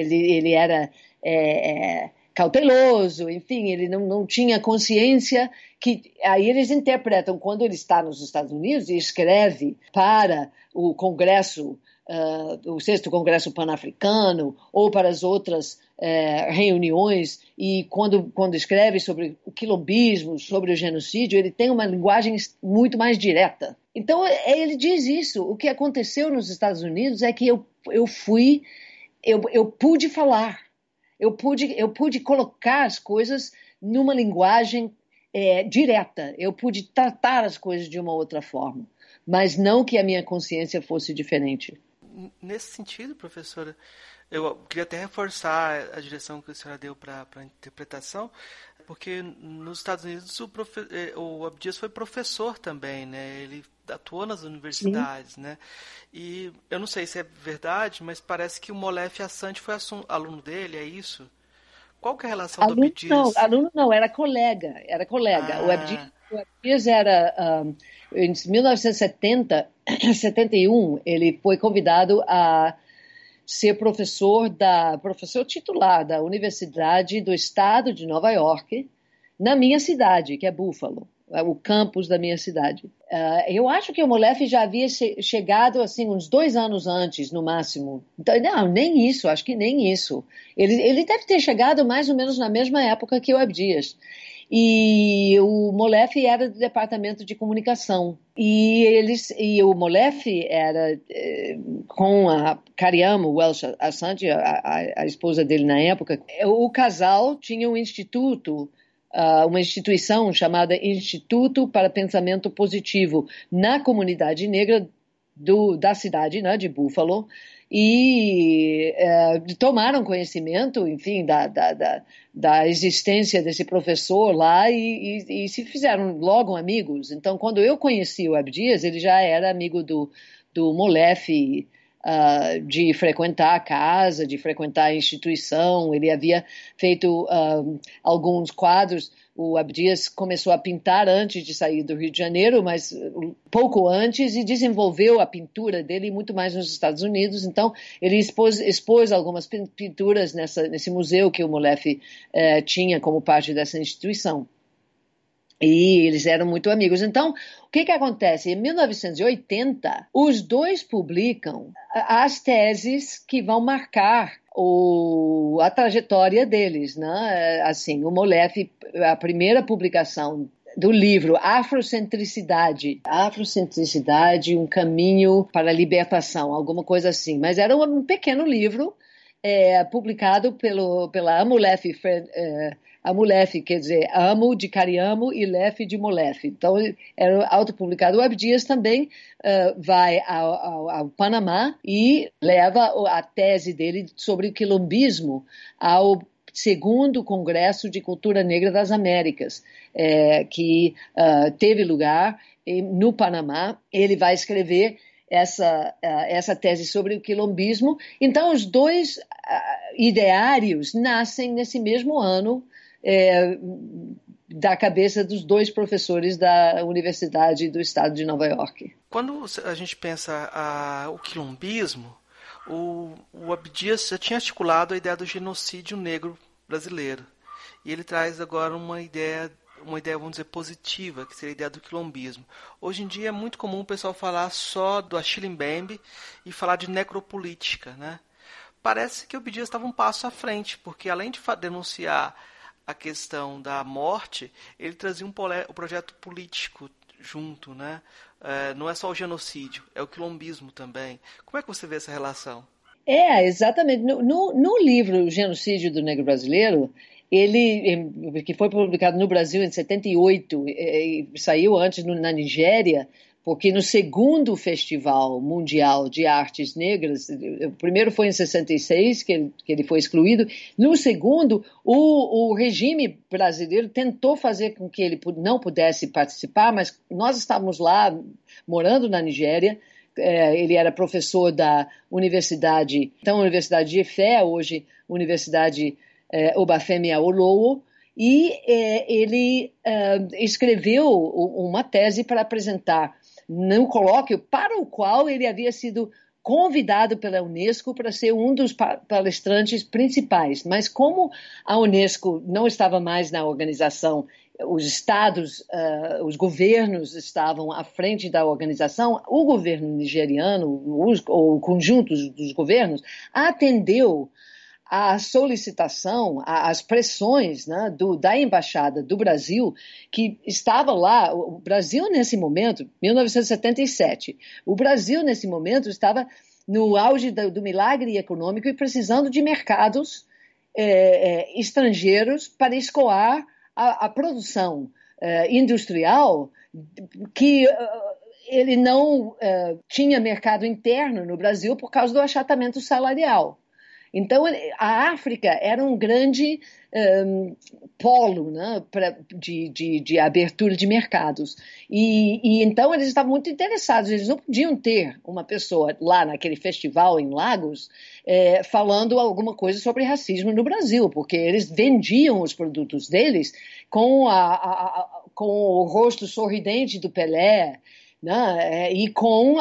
cauteloso, enfim, ele não tinha consciência que... Aí eles interpretam, quando ele está nos Estados Unidos e escreve para o Congresso, o Sexto Congresso Pan-Africano, ou para as outras reuniões, e quando escreve sobre o quilombismo, sobre o genocídio, ele tem uma linguagem muito mais direta. Então, ele diz isso. O que aconteceu nos Estados Unidos é que eu pude falar, eu pude colocar as coisas numa linguagem direta, eu pude tratar as coisas de uma outra forma, mas não que a minha consciência fosse diferente. Nesse sentido, professora, eu queria até reforçar a direção que a senhora deu para a interpretação, porque nos Estados Unidos o Abdias foi professor também, né? Ele atuou nas universidades, né? E eu não sei se é verdade, mas parece que o Molefe Assante foi aluno dele, é isso? Qual que é a relação do Abdias? Aluno não, era colega. Ah. O Abdias era, em 1971, ele foi convidado a ser professor titular da Universidade do Estado de Nova York, na minha cidade, que é Buffalo, o campus da minha cidade. Eu acho que o Molefe já havia chegado assim uns 2 anos antes, no máximo. Então, não, nem isso, acho que nem isso. Ele deve ter chegado mais ou menos na mesma época que o Abdias. E o Molefe era do departamento de comunicação. E o Molefe era com a Cariamo Welsh Assante, a esposa dele na época. O casal tinha um instituto, uma instituição chamada Instituto para Pensamento Positivo na comunidade negra da cidade, né, de Buffalo, e tomaram conhecimento, enfim, da existência desse professor lá e se fizeram logo amigos. Então, quando eu conheci o Abdias, ele já era amigo do Molefe, de frequentar a casa, de frequentar a instituição. Ele havia feito alguns quadros. O Abdias começou a pintar antes de sair do Rio de Janeiro, mas pouco antes, e desenvolveu a pintura dele muito mais nos Estados Unidos. Então, ele expôs algumas pinturas nesse museu que o Molefe tinha como parte dessa instituição. E eles eram muito amigos. Então, o que acontece? Em 1980, os dois publicam as teses que vão marcar a trajetória deles, né? Assim, o Molefe, a primeira publicação do livro Afrocentricidade, um caminho para a libertação, alguma coisa assim. Mas era um pequeno livro publicado pela Amolefe, Amolefe, quer dizer, Amo de Cariamo e Lefe de Molefe. Então, era autopublicado. O Abdias também vai ao Panamá e leva a tese dele sobre o quilombismo ao segundo Congresso de Cultura Negra das Américas, que teve lugar no Panamá. Ele vai escrever essa tese sobre o quilombismo. Então, os dois ideários nascem nesse mesmo ano, da cabeça dos dois professores da Universidade do Estado de Nova York. Quando a gente pensa o quilombismo, o Abdias já tinha articulado a ideia do genocídio negro brasileiro. E ele traz agora uma ideia, vamos dizer, positiva, que seria a ideia do quilombismo. Hoje em dia é muito comum o pessoal falar só do Achille Mbembe e falar de necropolítica, né? Parece que o Abdias estava um passo à frente, porque além de denunciar a questão da morte, ele trazia um projeto político junto, né? Não é só o genocídio, é o quilombismo também. Como é que você vê essa relação? Exatamente. No livro O Genocídio do Negro Brasileiro, que foi publicado no Brasil em 78, saiu antes na Nigéria, porque no segundo Festival Mundial de Artes Negras, o primeiro foi em 66, que ele foi excluído, no segundo, o regime brasileiro tentou fazer com que ele não pudesse participar, mas nós estávamos lá, morando na Nigéria. Ele era professor da universidade, então Universidade de Ifé, hoje Universidade Obafemi Awolowo, e ele escreveu uma tese para apresentar num colóquio para o qual ele havia sido convidado pela Unesco para ser um dos palestrantes principais. Mas como a Unesco não estava mais na organização, os estados, os governos estavam à frente da organização, o governo nigeriano, o conjunto dos governos, atendeu a solicitação, as pressões, né, da Embaixada do Brasil, que estava lá. O Brasil, nesse momento, 1977, o Brasil, nesse momento, estava no auge do milagre econômico e precisando de mercados estrangeiros para escoar a produção industrial, que ele não tinha mercado interno no Brasil por causa do achatamento salarial. Então, a África era um grande polo, né, de abertura de mercados. E então eles estavam muito interessados. Eles não podiam ter uma pessoa lá naquele festival em Lagos falando alguma coisa sobre racismo no Brasil, porque eles vendiam os produtos deles com o rosto sorridente do Pelé, né, e com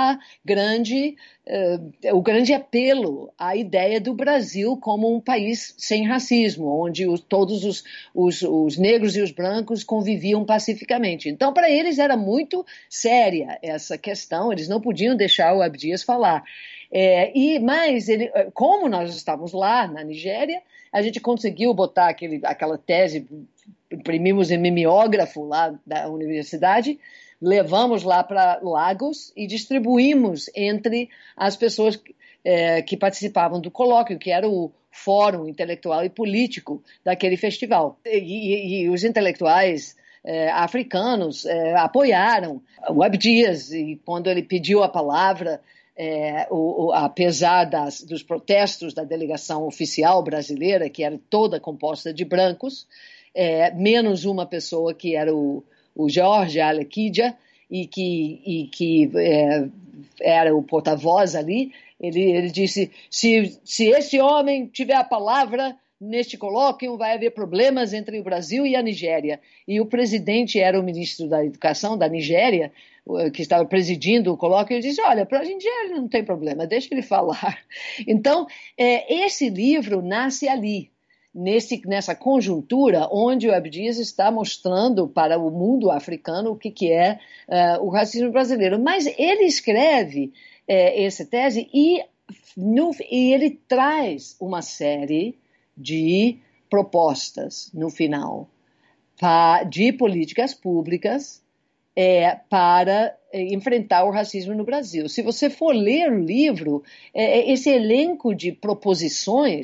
o grande apelo à ideia do Brasil como um país sem racismo, onde todos os negros e os brancos conviviam pacificamente. Então, para eles era muito séria essa questão, eles não podiam deixar o Abdias falar. Mas, como nós estávamos lá na Nigéria, a gente conseguiu botar aquela tese, imprimimos em mimeógrafo lá da universidade, levamos lá para Lagos e distribuímos entre as pessoas que participavam do colóquio, que era o fórum intelectual e político daquele festival. E os intelectuais africanos apoiaram o Abdias, e quando ele pediu a palavra, apesar dos protestos da delegação oficial brasileira, que era toda composta de brancos, menos uma pessoa que era o George Alequidja, e que era o porta-voz ali, ele disse, se esse homem tiver a palavra neste colóquio, vai haver problemas entre o Brasil e a Nigéria. E o presidente era o ministro da Educação da Nigéria, que estava presidindo o colóquio, e disse, olha, para a Nigéria não tem problema, deixa ele falar. Então, esse livro nasce ali, nessa conjuntura onde o Abdias está mostrando para o mundo africano o que é o racismo brasileiro. Mas ele escreve essa tese e ele traz uma série de propostas no final de políticas públicas para enfrentar o racismo no Brasil. Se você for ler o livro, esse elenco de proposições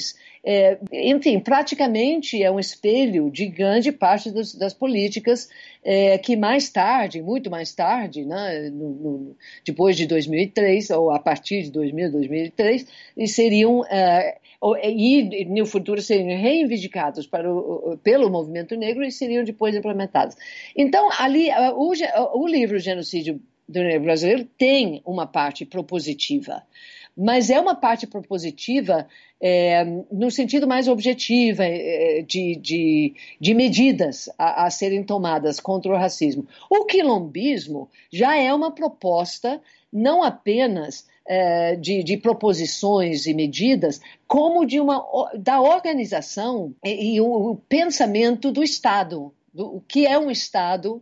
enfim, praticamente é um espelho de grande parte das políticas que mais tarde, muito mais tarde, né, depois de 2003, ou a partir de 2003, seriam, e no futuro seriam reivindicados pelo movimento negro e seriam depois implementados. Então, ali, o livro Genocídio do Negro Brasileiro tem uma parte propositiva, mas é uma parte propositiva no sentido mais objetivo de medidas a serem tomadas contra o racismo. O quilombismo já é uma proposta não apenas de proposições e medidas, como da organização e o pensamento do Estado, o que é um Estado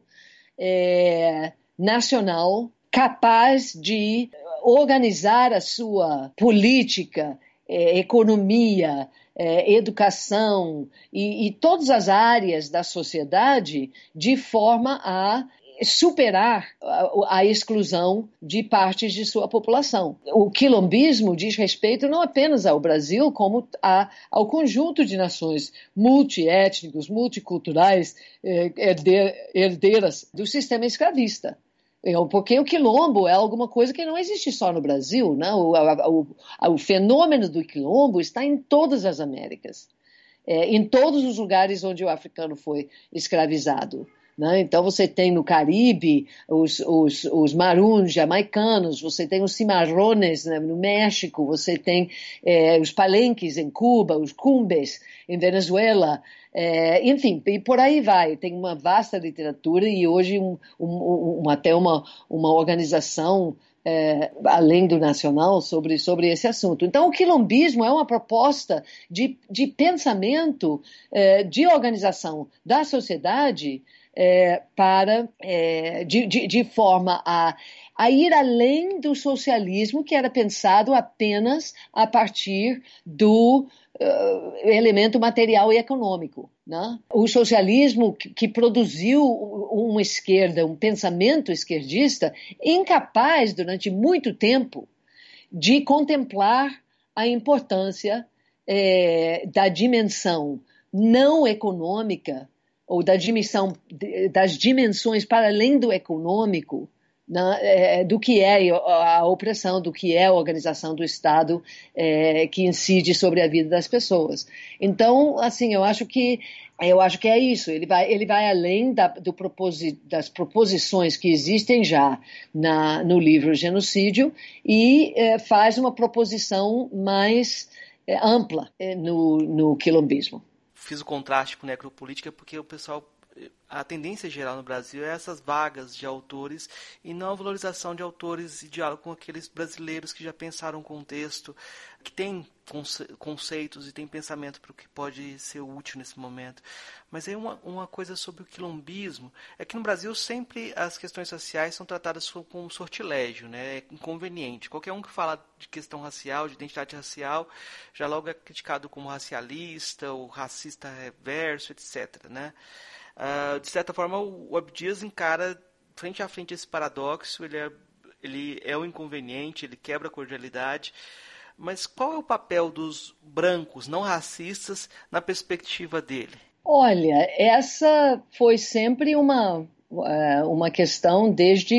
nacional capaz de organizar a sua política, economia, educação e todas as áreas da sociedade de forma a superar a exclusão de partes de sua população. O quilombismo diz respeito não apenas ao Brasil, como ao conjunto de nações multiétnicos, multiculturais, herdeiras do sistema escravista. Porque o quilombo é alguma coisa que não existe só no Brasil, né? O fenômeno do quilombo está em todas as Américas, em todos os lugares onde o africano foi escravizado. Né? Então você tem no Caribe os maroons jamaicanos, você tem os cimarrones, né, no México, você tem os palenques em Cuba, os cumbes em Venezuela, enfim, e por aí vai. Tem uma vasta literatura e hoje até uma organização além do nacional sobre esse assunto. Então o quilombismo é uma proposta de pensamento, de organização da sociedade de forma a ir além do socialismo que era pensado apenas a partir do elemento material e econômico. Né? O socialismo que produziu uma esquerda, um pensamento esquerdista incapaz durante muito tempo de contemplar a importância da dimensão não econômica ou das dimensões para além do econômico, né, do que é a opressão, do que é a organização do Estado que incide sobre a vida das pessoas. Então, assim, eu acho que é isso. Ele vai além das proposições que existem já no livro Genocídio e faz uma proposição mais ampla no quilombismo. Fiz o contraste com necropolítica porque a tendência geral no Brasil é essas vagas de autores e não a valorização de autores e diálogo com aqueles brasileiros que já pensaram o contexto, que têm conceitos e têm pensamento para o que pode ser útil nesse momento. Mas aí uma coisa sobre o quilombismo é que no Brasil sempre as questões raciais são tratadas como sortilégio, né? É inconveniente. Qualquer um que fala de questão racial, de identidade racial, já logo é criticado como racialista ou racista reverso, etc., né? De certa forma, o Abdias encara frente a frente esse paradoxo, ele é o inconveniente, ele quebra a cordialidade, mas qual é o papel dos brancos não racistas na perspectiva dele? Olha, essa foi sempre uma questão desde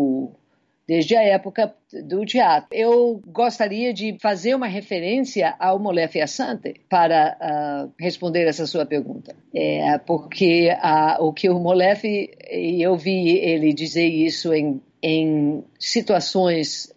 a época do teatro. Eu gostaria de fazer uma referência ao Molefe Asante para responder essa sua pergunta. Porque o que o Molefe, e eu vi ele dizer isso em situações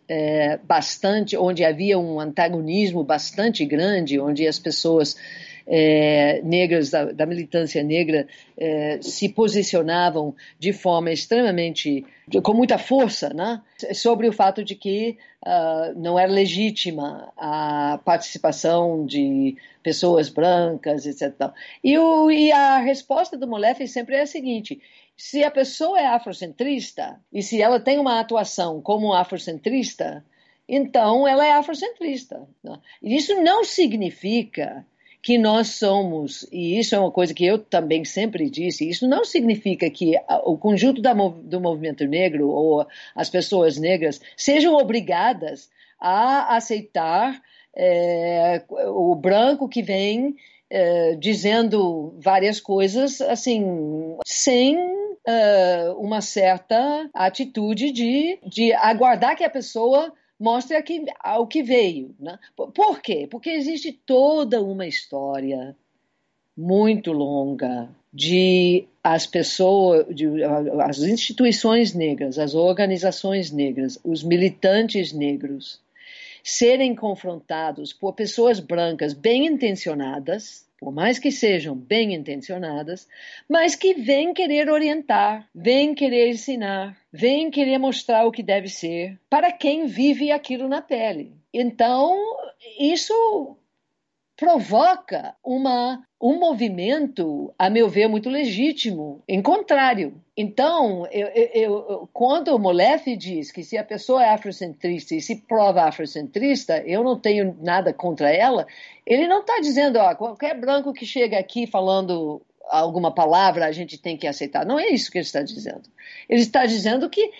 onde havia um antagonismo bastante grande, onde as pessoas negras, da militância negra, se posicionavam de forma extremamente, com muita força, né, sobre o fato de que não era legítima a participação de pessoas brancas, etc. E a resposta do Molefe sempre é a seguinte: se a pessoa é afrocentrista e se ela tem uma atuação como afrocentrista, então ela é afrocentrista. Né? Isso não significa que nós somos, e isso é uma coisa que eu também sempre disse, isso não significa que o conjunto do movimento negro ou as pessoas negras sejam obrigadas a aceitar o branco que vem dizendo várias coisas assim, sem uma certa atitude de aguardar que a pessoa mostre ao que veio, né? Por quê? Porque existe toda uma história muito longa de as pessoas, as instituições negras, as organizações negras, os militantes negros serem confrontados por pessoas brancas bem intencionadas, por mais que sejam bem intencionadas, mas que vêm querer orientar, vêm querer ensinar, vêm querer mostrar o que deve ser para quem vive aquilo na pele. Então, isso provoca um movimento, a meu ver, muito legítimo, em contrário. Então, quando o Molefe diz que se a pessoa é afrocentrista e se prova afrocentrista, eu não tenho nada contra ela, ele não está dizendo, qualquer branco que chega aqui falando alguma palavra a gente tem que aceitar. Não é isso que ele está dizendo. Ele está dizendo que,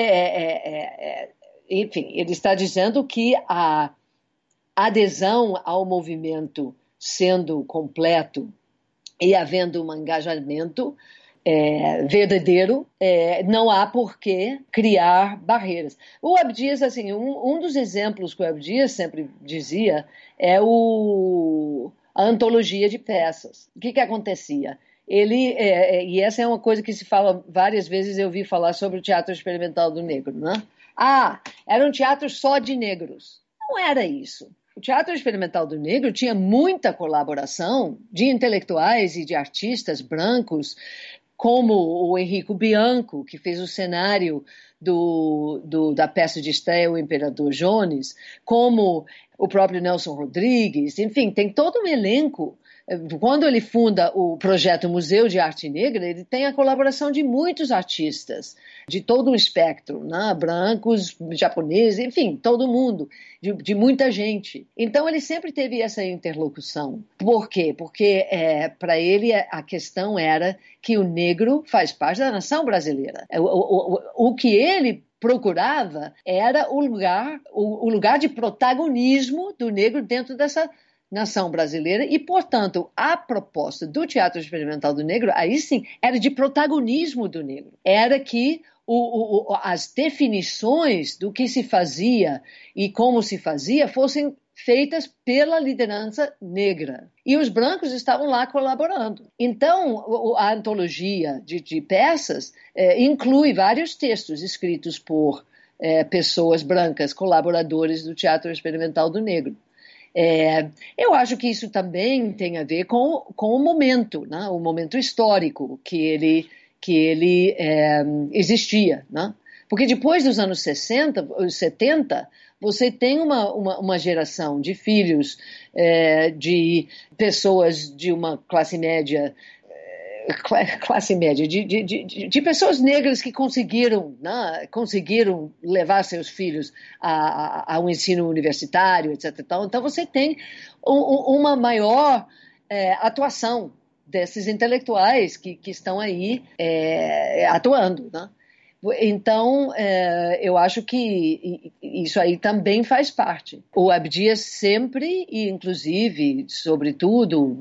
enfim, ele está dizendo que a adesão ao movimento sendo completo e havendo um engajamento verdadeiro, não há por que criar barreiras. O Abdias, assim, um dos exemplos que o Abdias sempre dizia é a antologia de peças. O que acontecia? E essa é uma coisa que se fala várias vezes, eu ouvi falar sobre o Teatro Experimental do Negro, né? Era um teatro só de negros. Não era isso. O Teatro Experimental do Negro tinha muita colaboração de intelectuais e de artistas brancos, como o Enrico Bianco, que fez o cenário da peça de estreia O Imperador Jones, como o próprio Nelson Rodrigues, enfim, tem todo um elenco. Quando ele funda o projeto Museu de Arte Negra, ele tem a colaboração de muitos artistas, de todo um espectro, né? Brancos, japoneses, enfim, todo mundo, de muita gente. Então, ele sempre teve essa interlocução. Por quê? Porque, para ele, a questão era que o negro faz parte da nação brasileira. O que ele procurava era o lugar de protagonismo do negro dentro dessa nação brasileira e, portanto, a proposta do Teatro Experimental do Negro, aí sim, era de protagonismo do negro. Era que as definições do que se fazia e como se fazia fossem feitas pela liderança negra. E os brancos estavam lá colaborando. Então, a antologia de peças inclui vários textos escritos por pessoas brancas, colaboradores do Teatro Experimental do Negro. Eu acho que isso também tem a ver com o momento, né? O momento histórico que ele existia, né? Porque depois dos anos 60, 70, você tem uma geração de filhos de pessoas de uma classe média, de pessoas negras que conseguiram, né, levar seus filhos a um ensino universitário, etc. Então você tem uma maior atuação desses intelectuais que estão aí atuando, né? Então, eu acho que isso aí também faz parte. O Abdias sempre, e inclusive, sobretudo,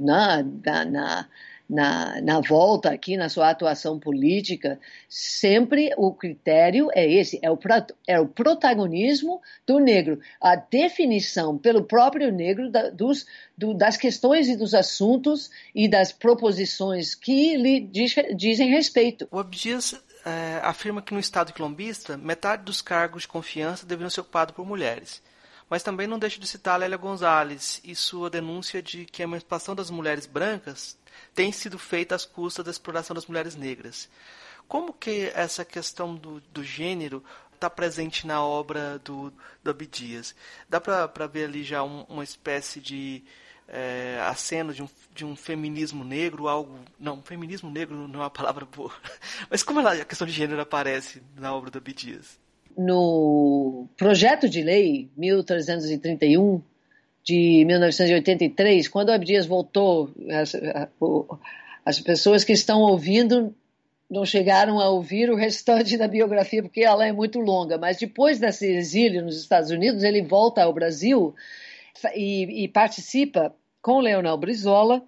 na volta aqui, na sua atuação política, sempre o critério é esse, é o protagonismo do negro, a definição pelo próprio negro das questões e dos assuntos e das proposições que lhe dizem respeito. O Abdias afirma que no Estado quilombista, metade dos cargos de confiança deveriam ser ocupados por mulheres. Mas também não deixa de citar Lélia Gonzalez e sua denúncia de que a emancipação das mulheres brancas tem sido feita às custas da exploração das mulheres negras. Como que essa questão do gênero está presente na obra do Abdias? Dá para ver ali já uma espécie de aceno de um feminismo negro, algo... Não, feminismo negro não é uma palavra boa. Mas como a questão de gênero aparece na obra do Abdias? No projeto de lei 1331, de 1983, quando o Abdias voltou, as pessoas que estão ouvindo não chegaram a ouvir o restante da biografia, porque ela é muito longa, mas depois desse exílio nos Estados Unidos, ele volta ao Brasil e participa com Leonel Brizola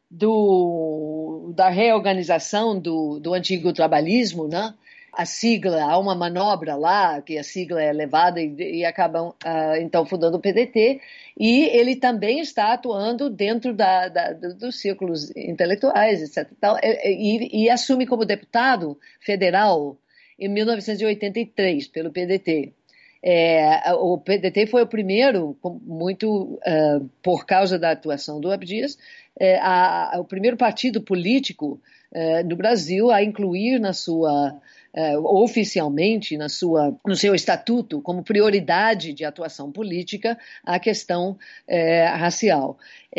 da reorganização do antigo trabalhismo, né? A sigla, há uma manobra lá, que a sigla é levada e acabam, então, fundando o PDT, e ele também está atuando dentro dos círculos intelectuais, etc. E assume como deputado federal em 1983, pelo PDT. O PDT foi o primeiro, muito por causa da atuação do Abdias, o primeiro partido político no Brasil a incluir oficialmente no seu estatuto como prioridade de atuação política a questão racial.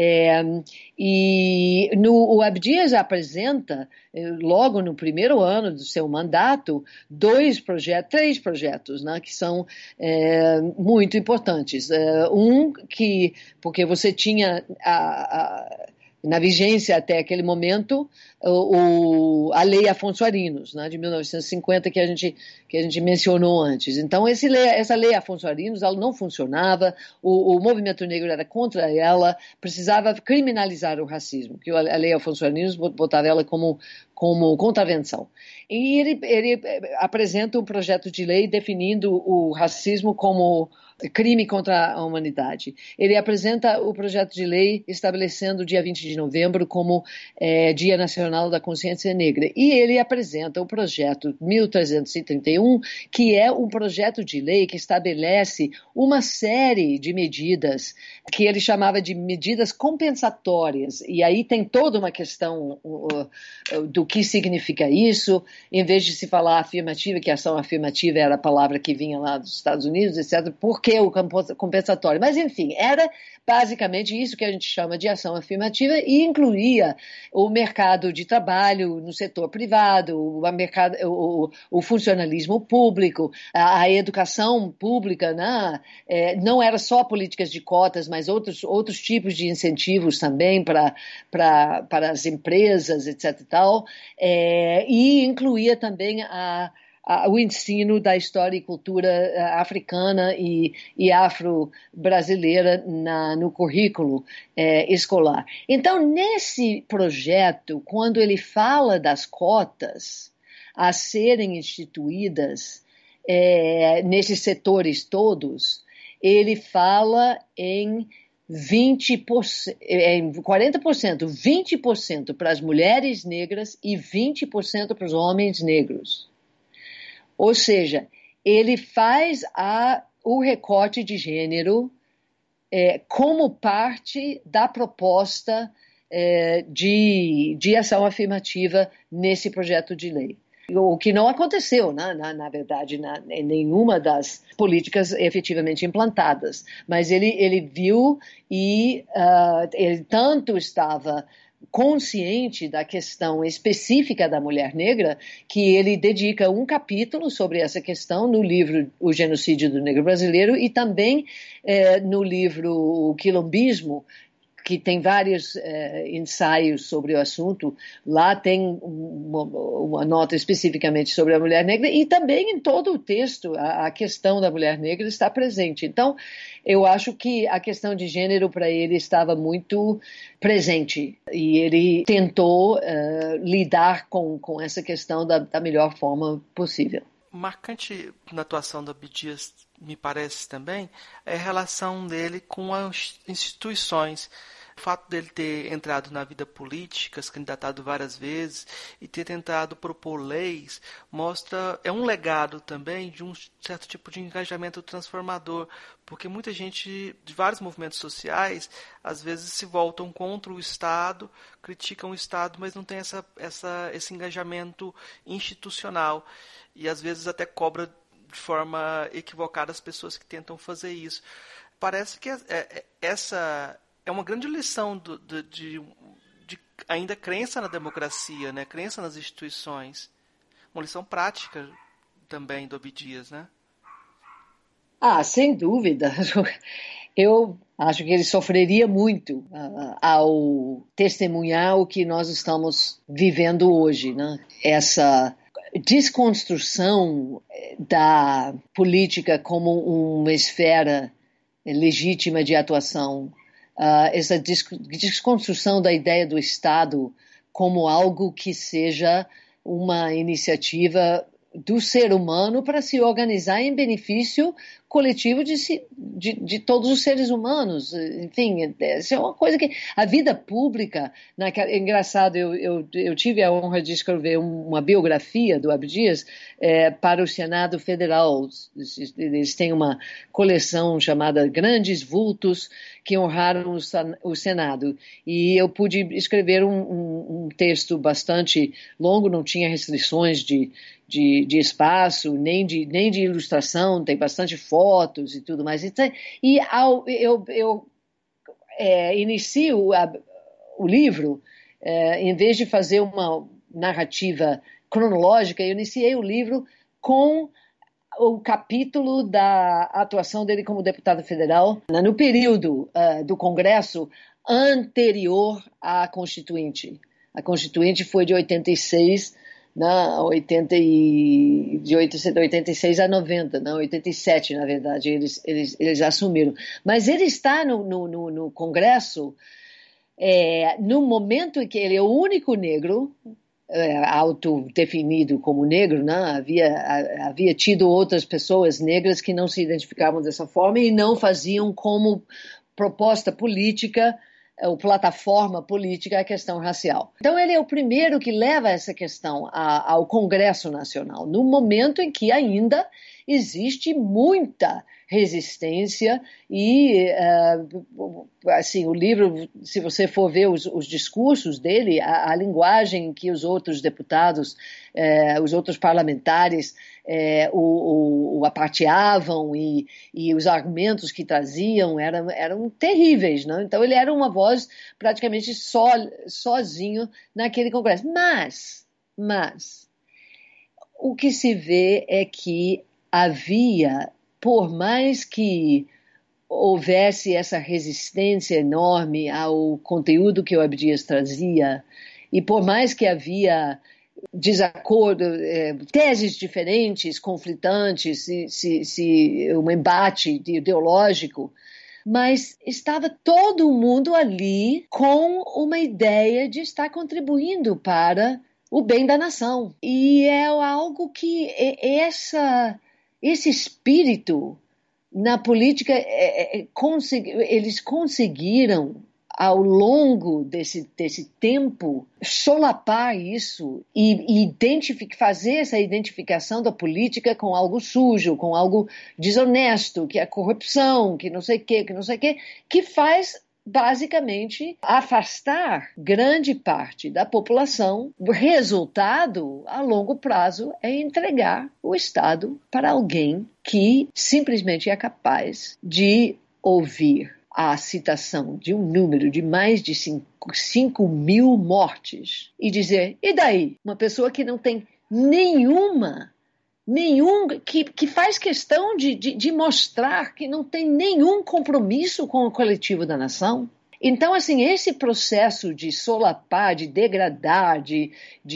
O Abdias apresenta, logo no primeiro ano do seu mandato, três projetos, né, que são muito importantes. Porque você tinha na vigência até aquele momento a Lei Afonso Arinos, né, de 1950, que a gente mencionou antes. Então, essa Lei Afonso Arinos, ela não funcionava, o movimento negro era contra ela, precisava criminalizar o racismo, que a Lei Afonso Arinos botava ela como contravenção. E ele apresenta um projeto de lei definindo o racismo como crime contra a humanidade. Ele apresenta o projeto de lei estabelecendo o dia 20 de novembro como Dia Nacional da Consciência Negra. E ele apresenta o projeto 1331, que é um projeto de lei que estabelece uma série de medidas que ele chamava de medidas compensatórias. E aí tem toda uma questão do que significa isso. Em vez de se falar afirmativa, que a ação afirmativa era a palavra que vinha lá dos Estados Unidos, etc., por que o compensatório? Mas, enfim, era basicamente isso que a gente chama de ação afirmativa e incluía o mercado de trabalho no setor privado, o funcionalismo público, a educação pública, né? Não era só políticas de cotas, mas outros tipos de incentivos também para as empresas, etc. e tal, e incluía também o ensino da história e cultura africana e afro-brasileira no currículo escolar. Então, nesse projeto, quando ele fala das cotas a serem instituídas nesses setores todos, ele fala em 40%, 20% para as mulheres negras e 20% para os homens negros. Ou seja, ele faz o recorte de gênero como parte da proposta de ação afirmativa nesse projeto de lei. O que não aconteceu, na verdade, em nenhuma das políticas efetivamente implantadas. Mas ele viu e ele tanto estava consciente da questão específica da mulher negra, que ele dedica um capítulo sobre essa questão no livro O Genocídio do Negro Brasileiro e também no livro O Quilombismo, que tem vários ensaios sobre o assunto. Lá tem uma nota especificamente sobre a mulher negra e também em todo o texto a questão da mulher negra está presente. Então, eu acho que a questão de gênero para ele estava muito presente e ele tentou lidar com essa questão da melhor forma possível. Marcante na atuação do Abdias, me parece também, é a relação dele com as instituições. O fato dele ter entrado na vida política, se candidatado várias vezes e ter tentado propor leis, é um legado também de um certo tipo de engajamento transformador, porque muita gente de vários movimentos sociais às vezes se voltam contra o Estado, criticam o Estado, mas não tem esse engajamento institucional e às vezes até cobra de forma equivocada as pessoas que tentam fazer isso. Parece que essa é uma grande lição de ainda crença na democracia, né? Crença nas instituições. Uma lição prática também do Abdias, né? Sem dúvida. Eu acho que ele sofreria muito ao testemunhar o que nós estamos vivendo hoje, né? Essa desconstrução da política como uma esfera legítima de atuação, essa desconstrução da ideia do Estado como algo que seja uma iniciativa do ser humano para se organizar em benefício coletivo de todos os seres humanos. Enfim, isso é uma coisa que a vida pública, é engraçado, eu tive a honra de escrever uma biografia do Abdias para o Senado Federal. Eles têm uma coleção chamada Grandes Vultos que honraram o Senado, e eu pude escrever um texto bastante longo, não tinha restrições de espaço, nem de ilustração, tem bastante fotos e tudo mais. E eu inicio o livro, em vez de fazer uma narrativa cronológica, eu iniciei o livro com o capítulo da atuação dele como deputado federal no período do Congresso anterior à Constituinte. A Constituinte foi de 86, de 86 a 90, 87, na verdade, eles assumiram. Mas ele está no Congresso no momento em que ele é o único negro, autodefinido como negro, né? Havia tido outras pessoas negras que não se identificavam dessa forma e não faziam como proposta política ou plataforma política a questão racial. Então ele é o primeiro que leva essa questão ao Congresso Nacional, no momento em que ainda existe muita resistência e, assim, o livro, se você for ver os discursos dele, a linguagem que os outros deputados, os outros parlamentares o apateavam e os argumentos que traziam eram terríveis, não? Então ele era uma voz praticamente sozinho naquele Congresso. Mas o que se vê é que havia, por mais que houvesse essa resistência enorme ao conteúdo que o Abdias trazia, e por mais que havia desacordo, teses diferentes, conflitantes, um embate ideológico, mas estava todo mundo ali com uma ideia de estar contribuindo para o bem da nação. E é algo que esse espírito na política, eles conseguiram, ao longo desse tempo, solapar isso e fazer essa identificação da política com algo sujo, com algo desonesto, que é corrupção, que não sei o quê, que faz basicamente afastar grande parte da população. O resultado, a longo prazo, é entregar o Estado para alguém que simplesmente é capaz de ouvir a citação de um número de mais de 5 mil mortes e dizer, e daí? Uma pessoa que não tem que faz questão de mostrar que não tem nenhum compromisso com o coletivo da nação. Então, assim, esse processo de solapar, de degradar, de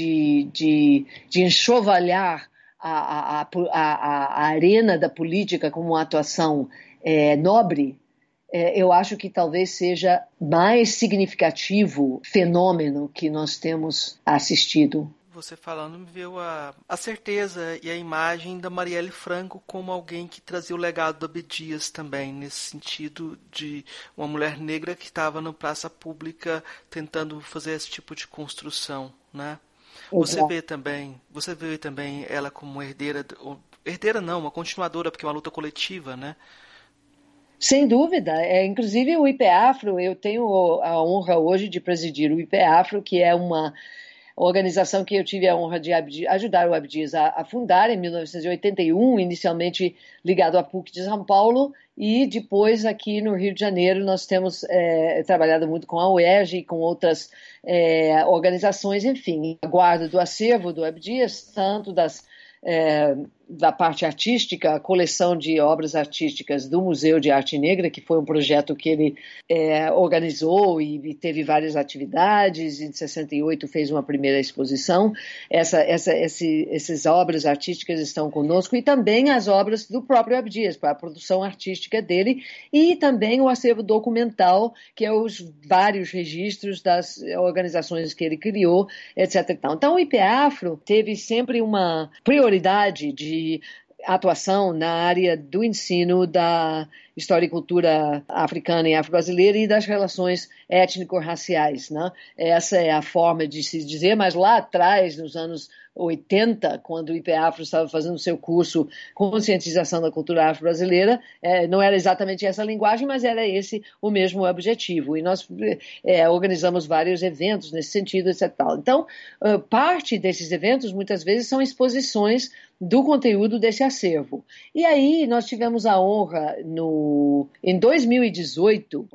enxovalhar a arena da política como uma atuação nobre, eu acho que talvez seja mais significativo fenômeno que nós temos assistido. Você falando me veio a certeza e a imagem da Marielle Franco como alguém que trazia o legado do Abdias também, nesse sentido de uma mulher negra que estava na praça pública tentando fazer esse tipo de construção, né? Você vê também ela como herdeira não, uma continuadora, porque é uma luta coletiva, né? Sem dúvida, inclusive o IPEAFRO, eu tenho a honra hoje de presidir o IPEAFRO, que é uma organização que eu tive a honra de ajudar o Abdias a fundar em 1981, inicialmente ligado à PUC de São Paulo, e depois aqui no Rio de Janeiro nós temos trabalhado muito com a UERJ e com outras organizações, enfim, a guarda do acervo do Abdias, tanto da parte artística, a coleção de obras artísticas do Museu de Arte Negra, que foi um projeto que ele organizou e teve várias atividades. Em 68 fez uma primeira exposição. Essas obras artísticas estão conosco, e também as obras do próprio Abdias, para a produção artística dele, e também o acervo documental, que é os vários registros das organizações que ele criou, etc. Então o IPEAFRO teve sempre uma prioridade de atuação na área do ensino da história e cultura africana e afro-brasileira e das relações étnico-raciais, né? Essa é a forma de se dizer, mas lá atrás, nos anos 80, quando o IPEAFRO estava fazendo o seu curso Conscientização da Cultura Afro-Brasileira, não era exatamente essa linguagem, mas era esse o mesmo objetivo. E nós organizamos vários eventos nesse sentido, etc. Então, parte desses eventos, muitas vezes, são exposições do conteúdo desse acervo. E aí nós tivemos a honra, em 2018,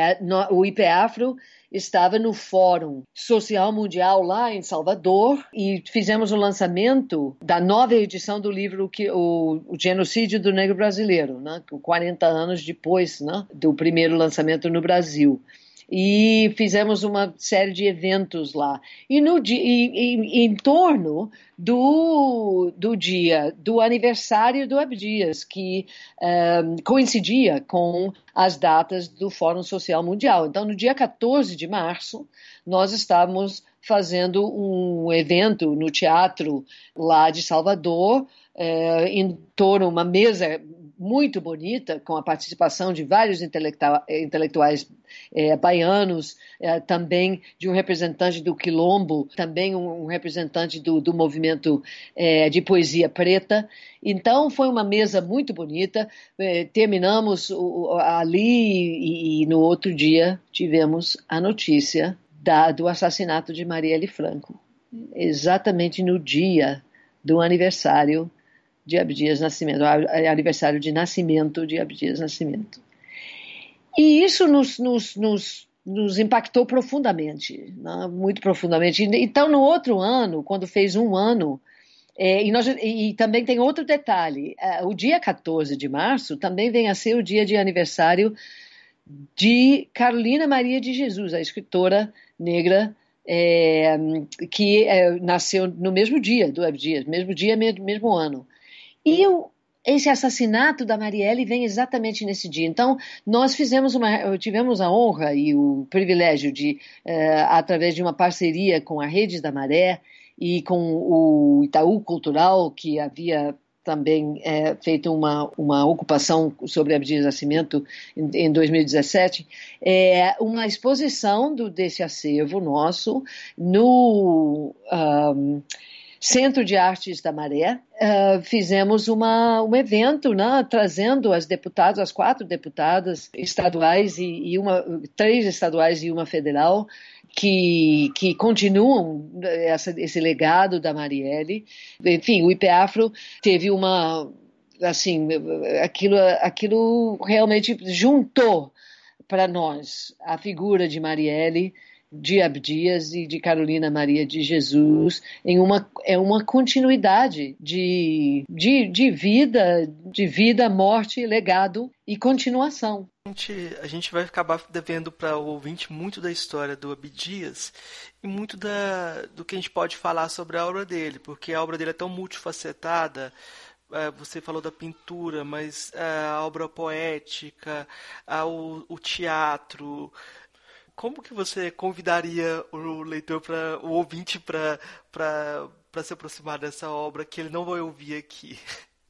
o IPEAFRO estava no Fórum Social Mundial lá em Salvador, e fizemos o lançamento da nova edição do livro o Genocídio do Negro Brasileiro, né? 40 anos depois, né, do primeiro lançamento no Brasil. E fizemos uma série de eventos lá. E em torno do dia do aniversário do Abdias, que coincidia com as datas do Fórum Social Mundial. Então, no dia 14 de março, nós estávamos fazendo um evento no teatro lá de Salvador, em torno uma mesa muito bonita, com a participação de vários intelectuais baianos, também de um representante do Quilombo, também um representante do movimento de poesia preta. Então, foi uma mesa muito bonita. Terminamos ali e no outro dia tivemos a notícia do assassinato de Marielle Franco, exatamente no dia do aniversário de Abdias Nascimento, aniversário de nascimento de Abdias Nascimento. E isso nos impactou profundamente, né? Muito profundamente. Então, no outro ano, quando fez um ano, e também tem outro detalhe, o dia 14 de março também vem a ser o dia de aniversário de Carolina Maria de Jesus, a escritora negra, que nasceu no mesmo dia do Abdias, mesmo dia, mesmo ano. E esse assassinato da Marielle vem exatamente nesse dia. Então, nós tivemos a honra e o privilégio de, através de uma parceria com a Rede da Maré e com o Itaú Cultural, que havia também feito uma ocupação sobre Abdias Nascimento em 2017, uma exposição desse acervo nosso no Centro de Artes da Maré. Fizemos um evento, né, trazendo as 4 deputadas estaduais, 3 estaduais e uma federal, que continuam esse legado da Marielle. Enfim, o IPEAFRO teve aquilo realmente juntou para nós a figura de Marielle, de Abdias e de Carolina Maria de Jesus em uma continuidade de vida, morte, legado e continuação. A gente vai acabar devendo para o ouvinte muito da história do Abdias e muito do que a gente pode falar sobre a obra dele, porque a obra dele é tão multifacetada. Você falou da pintura, mas a obra poética, o teatro. Como que você convidaria o leitor, o ouvinte, para se aproximar dessa obra que ele não vai ouvir aqui?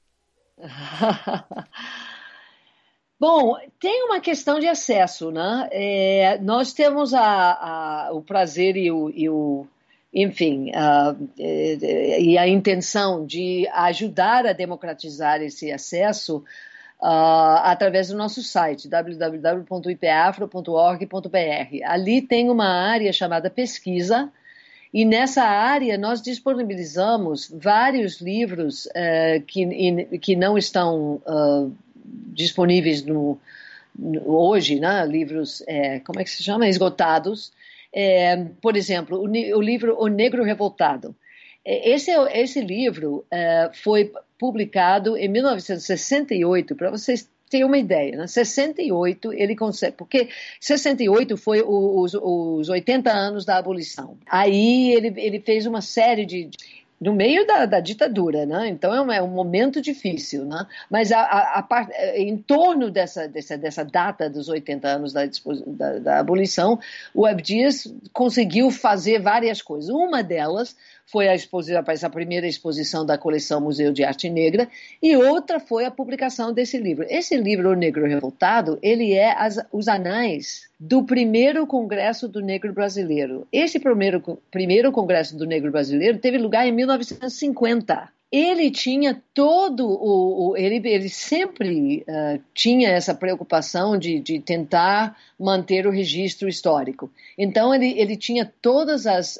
Bom, tem uma questão de acesso, né? Nós temos o prazer enfim, e a intenção de ajudar a democratizar esse acesso através do nosso site, www.ipeafro.org.br. Ali tem uma área chamada pesquisa, e nessa área nós disponibilizamos vários livros que não estão disponíveis hoje, né? Livros, como é que se chama? Esgotados. Por exemplo, o livro O Negro Revoltado. Esse livro foi publicado em 1968, para vocês terem uma ideia. Em 68 ele consegue, porque 68 foi os 80 anos da abolição. Aí ele fez uma série no meio da ditadura, né? Então é um momento difícil, né? Mas em torno dessa data dos 80 anos da abolição, o Abdias conseguiu fazer várias coisas. Uma delas foi essa primeira exposição da coleção Museu de Arte Negra, e outra foi a publicação desse livro. Esse livro, O Negro Revoltado, ele é os anais do primeiro Congresso do Negro Brasileiro. Esse primeiro Congresso do Negro Brasileiro teve lugar em 1950. Ele tinha ele sempre tinha essa preocupação de tentar manter o registro histórico. Então, ele tinha todas as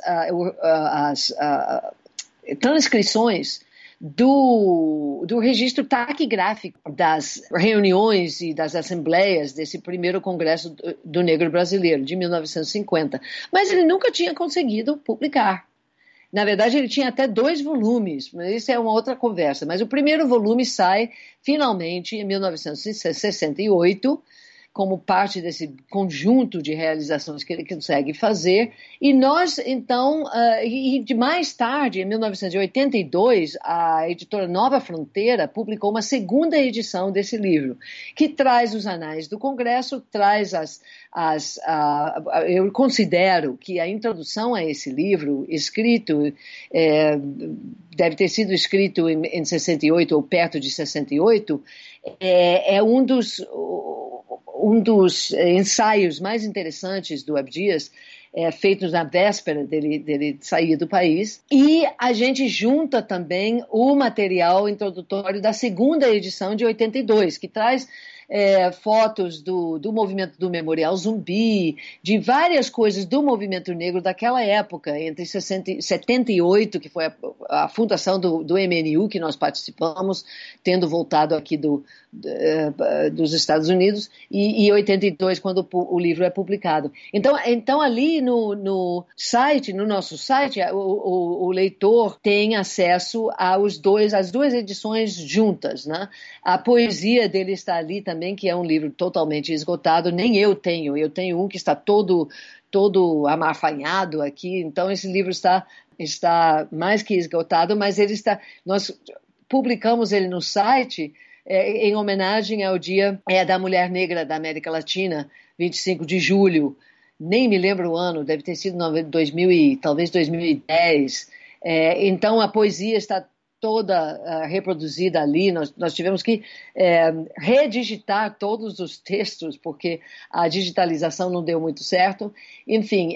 transcrições do registro taquigráfico das reuniões e das assembleias desse primeiro Congresso do Negro Brasileiro, de 1950. Mas ele nunca tinha conseguido publicar. Na verdade, ele tinha até 2 volumes, mas isso é uma outra conversa. Mas o primeiro volume sai, finalmente, em 1968, como parte desse conjunto de realizações que ele consegue fazer. E nós, então, mais tarde, em 1982, a editora Nova Fronteira publicou uma segunda edição desse livro, que traz os anais do Congresso, traz eu considero que a introdução a esse livro, escrito, deve ter sido escrito em 68 ou perto de 68, é um dos ensaios mais interessantes do Abdias, feitos na véspera dele sair do país. E a gente junta também o material introdutório da segunda edição de 82, que traz fotos do movimento do Memorial Zumbi, de várias coisas do movimento negro daquela época, entre 78, que foi a fundação do MNU, que nós participamos, tendo voltado aqui dos Estados Unidos, e 82, quando o livro é publicado. Então ali no nosso site, o leitor tem acesso às 2 edições juntas, né? A poesia dele está ali também, que é um livro totalmente esgotado, nem eu tenho um que está todo amafanhado aqui, então esse livro está mais que esgotado, mas nós publicamos ele no site em homenagem ao Dia da Mulher Negra da América Latina, 25 de julho, nem me lembro o ano, deve ter sido talvez 2010, então a poesia está toda reproduzida ali. Nós tivemos que redigitar todos os textos, porque a digitalização não deu muito certo. Enfim,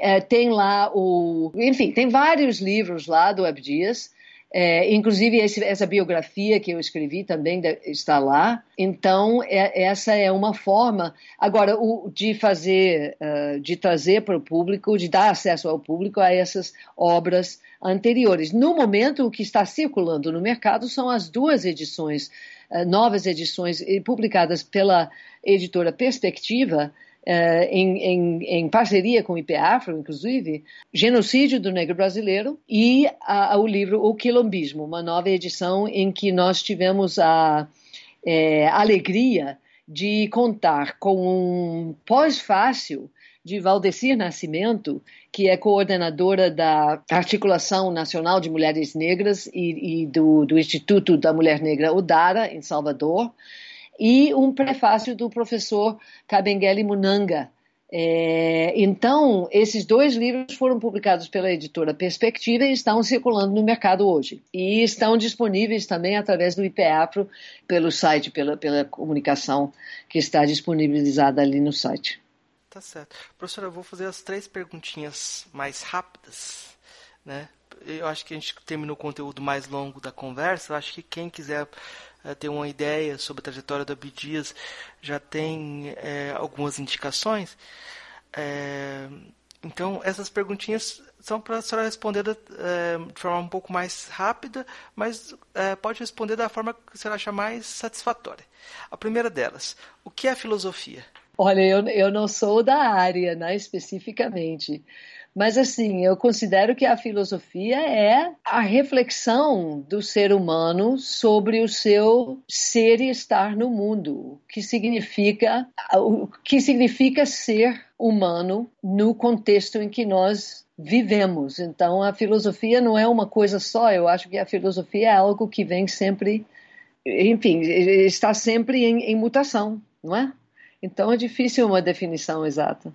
tem vários livros lá do Abdias, inclusive essa biografia que eu escrevi também está lá. Então, essa é uma forma, agora, de trazer para o público, de dar acesso ao público a essas obras anteriores. No momento, o que está circulando no mercado são as 2 edições, novas edições, publicadas pela editora Perspectiva, em parceria com o IPEAFRO, inclusive, Genocídio do Negro Brasileiro, e o livro O Quilombismo, uma nova edição em que nós tivemos a alegria de contar com um pós-fácil de Valdecir Nascimento, que é coordenadora da Articulação Nacional de Mulheres Negras e do Instituto da Mulher Negra Udara, em Salvador, e um prefácio do professor Kabengele Munanga. Então, esses 2 livros foram publicados pela editora Perspectiva e estão circulando no mercado hoje. E estão disponíveis também através do IPEAPRO, pelo site, pela comunicação que está disponibilizada ali no site. Tá certo. Professora, eu vou fazer as 3 perguntinhas mais rápidas, né? Eu acho que a gente terminou o conteúdo mais longo da conversa. Eu acho que quem quiser ter uma ideia sobre a trajetória do Abdias já tem algumas indicações. Então, essas perguntinhas são para a senhora responder de forma um pouco mais rápida, mas pode responder da forma que a senhora achar mais satisfatória. A primeira delas, o que é filosofia? Olha, eu não sou da área, né, especificamente, Mas, assim, eu considero que a filosofia é a reflexão do ser humano sobre o seu ser e estar no mundo, o que significa ser humano no contexto em que nós vivemos. Então, a filosofia não é uma coisa só, eu acho que a filosofia é algo que vem sempre, enfim, está sempre em mutação, não é? Então, é difícil uma definição exata.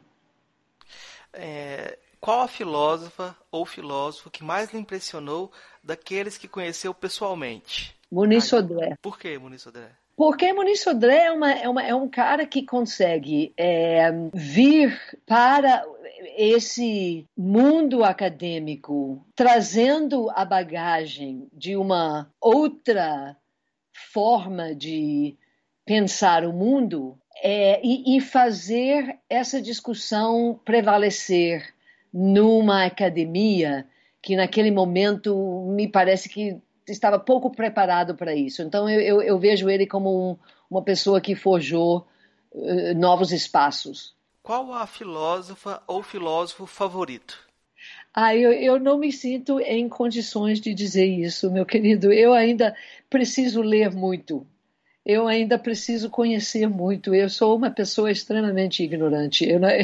Qual a filósofa ou filósofo que mais lhe impressionou daqueles que conheceu pessoalmente? Muniz Sodré. Por que Muniz Sodré? Porque Muniz Sodré é um cara que consegue vir para esse mundo acadêmico trazendo a bagagem de uma outra forma de pensar o mundo e fazer essa discussão prevalecer numa academia que naquele momento me parece que estava pouco preparado para isso. Então eu vejo ele como uma pessoa que forjou novos espaços. Qual a filósofa ou filósofo favorito? Eu não me sinto em condições de dizer isso, meu querido. Eu ainda preciso ler muito. Eu ainda preciso conhecer muito. Eu sou uma pessoa extremamente ignorante.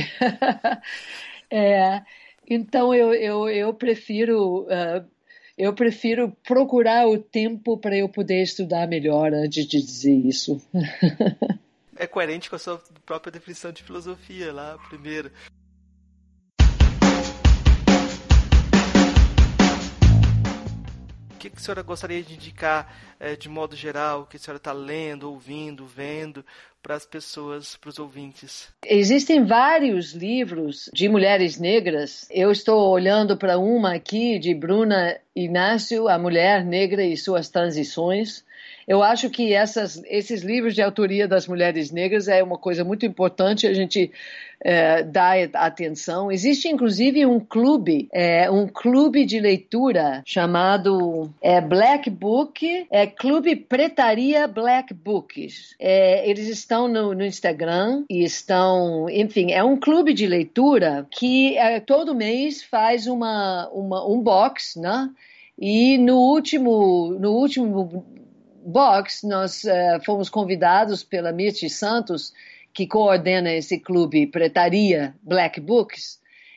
Então eu prefiro procurar o tempo para eu poder estudar melhor antes de dizer isso. É coerente com a sua própria definição de filosofia lá, primeiro. O que a senhora gostaria de indicar de modo geral, o que a senhora está lendo, ouvindo, vendo para as pessoas, para os ouvintes? Existem vários livros de mulheres negras. Eu estou olhando para uma aqui de Bruna Inácio, A Mulher Negra e Suas Transições. Eu acho que esses livros de autoria das mulheres negras é uma coisa muito importante a gente dar atenção. Existe, inclusive, um clube de leitura chamado Black Book, Clube Pretaria Black Books. Eles estão no Instagram e enfim, é um clube de leitura que todo mês faz um box, né? E no último box, nós fomos convidados pela Mirti Santos, que coordena esse clube Pretaria Black Books,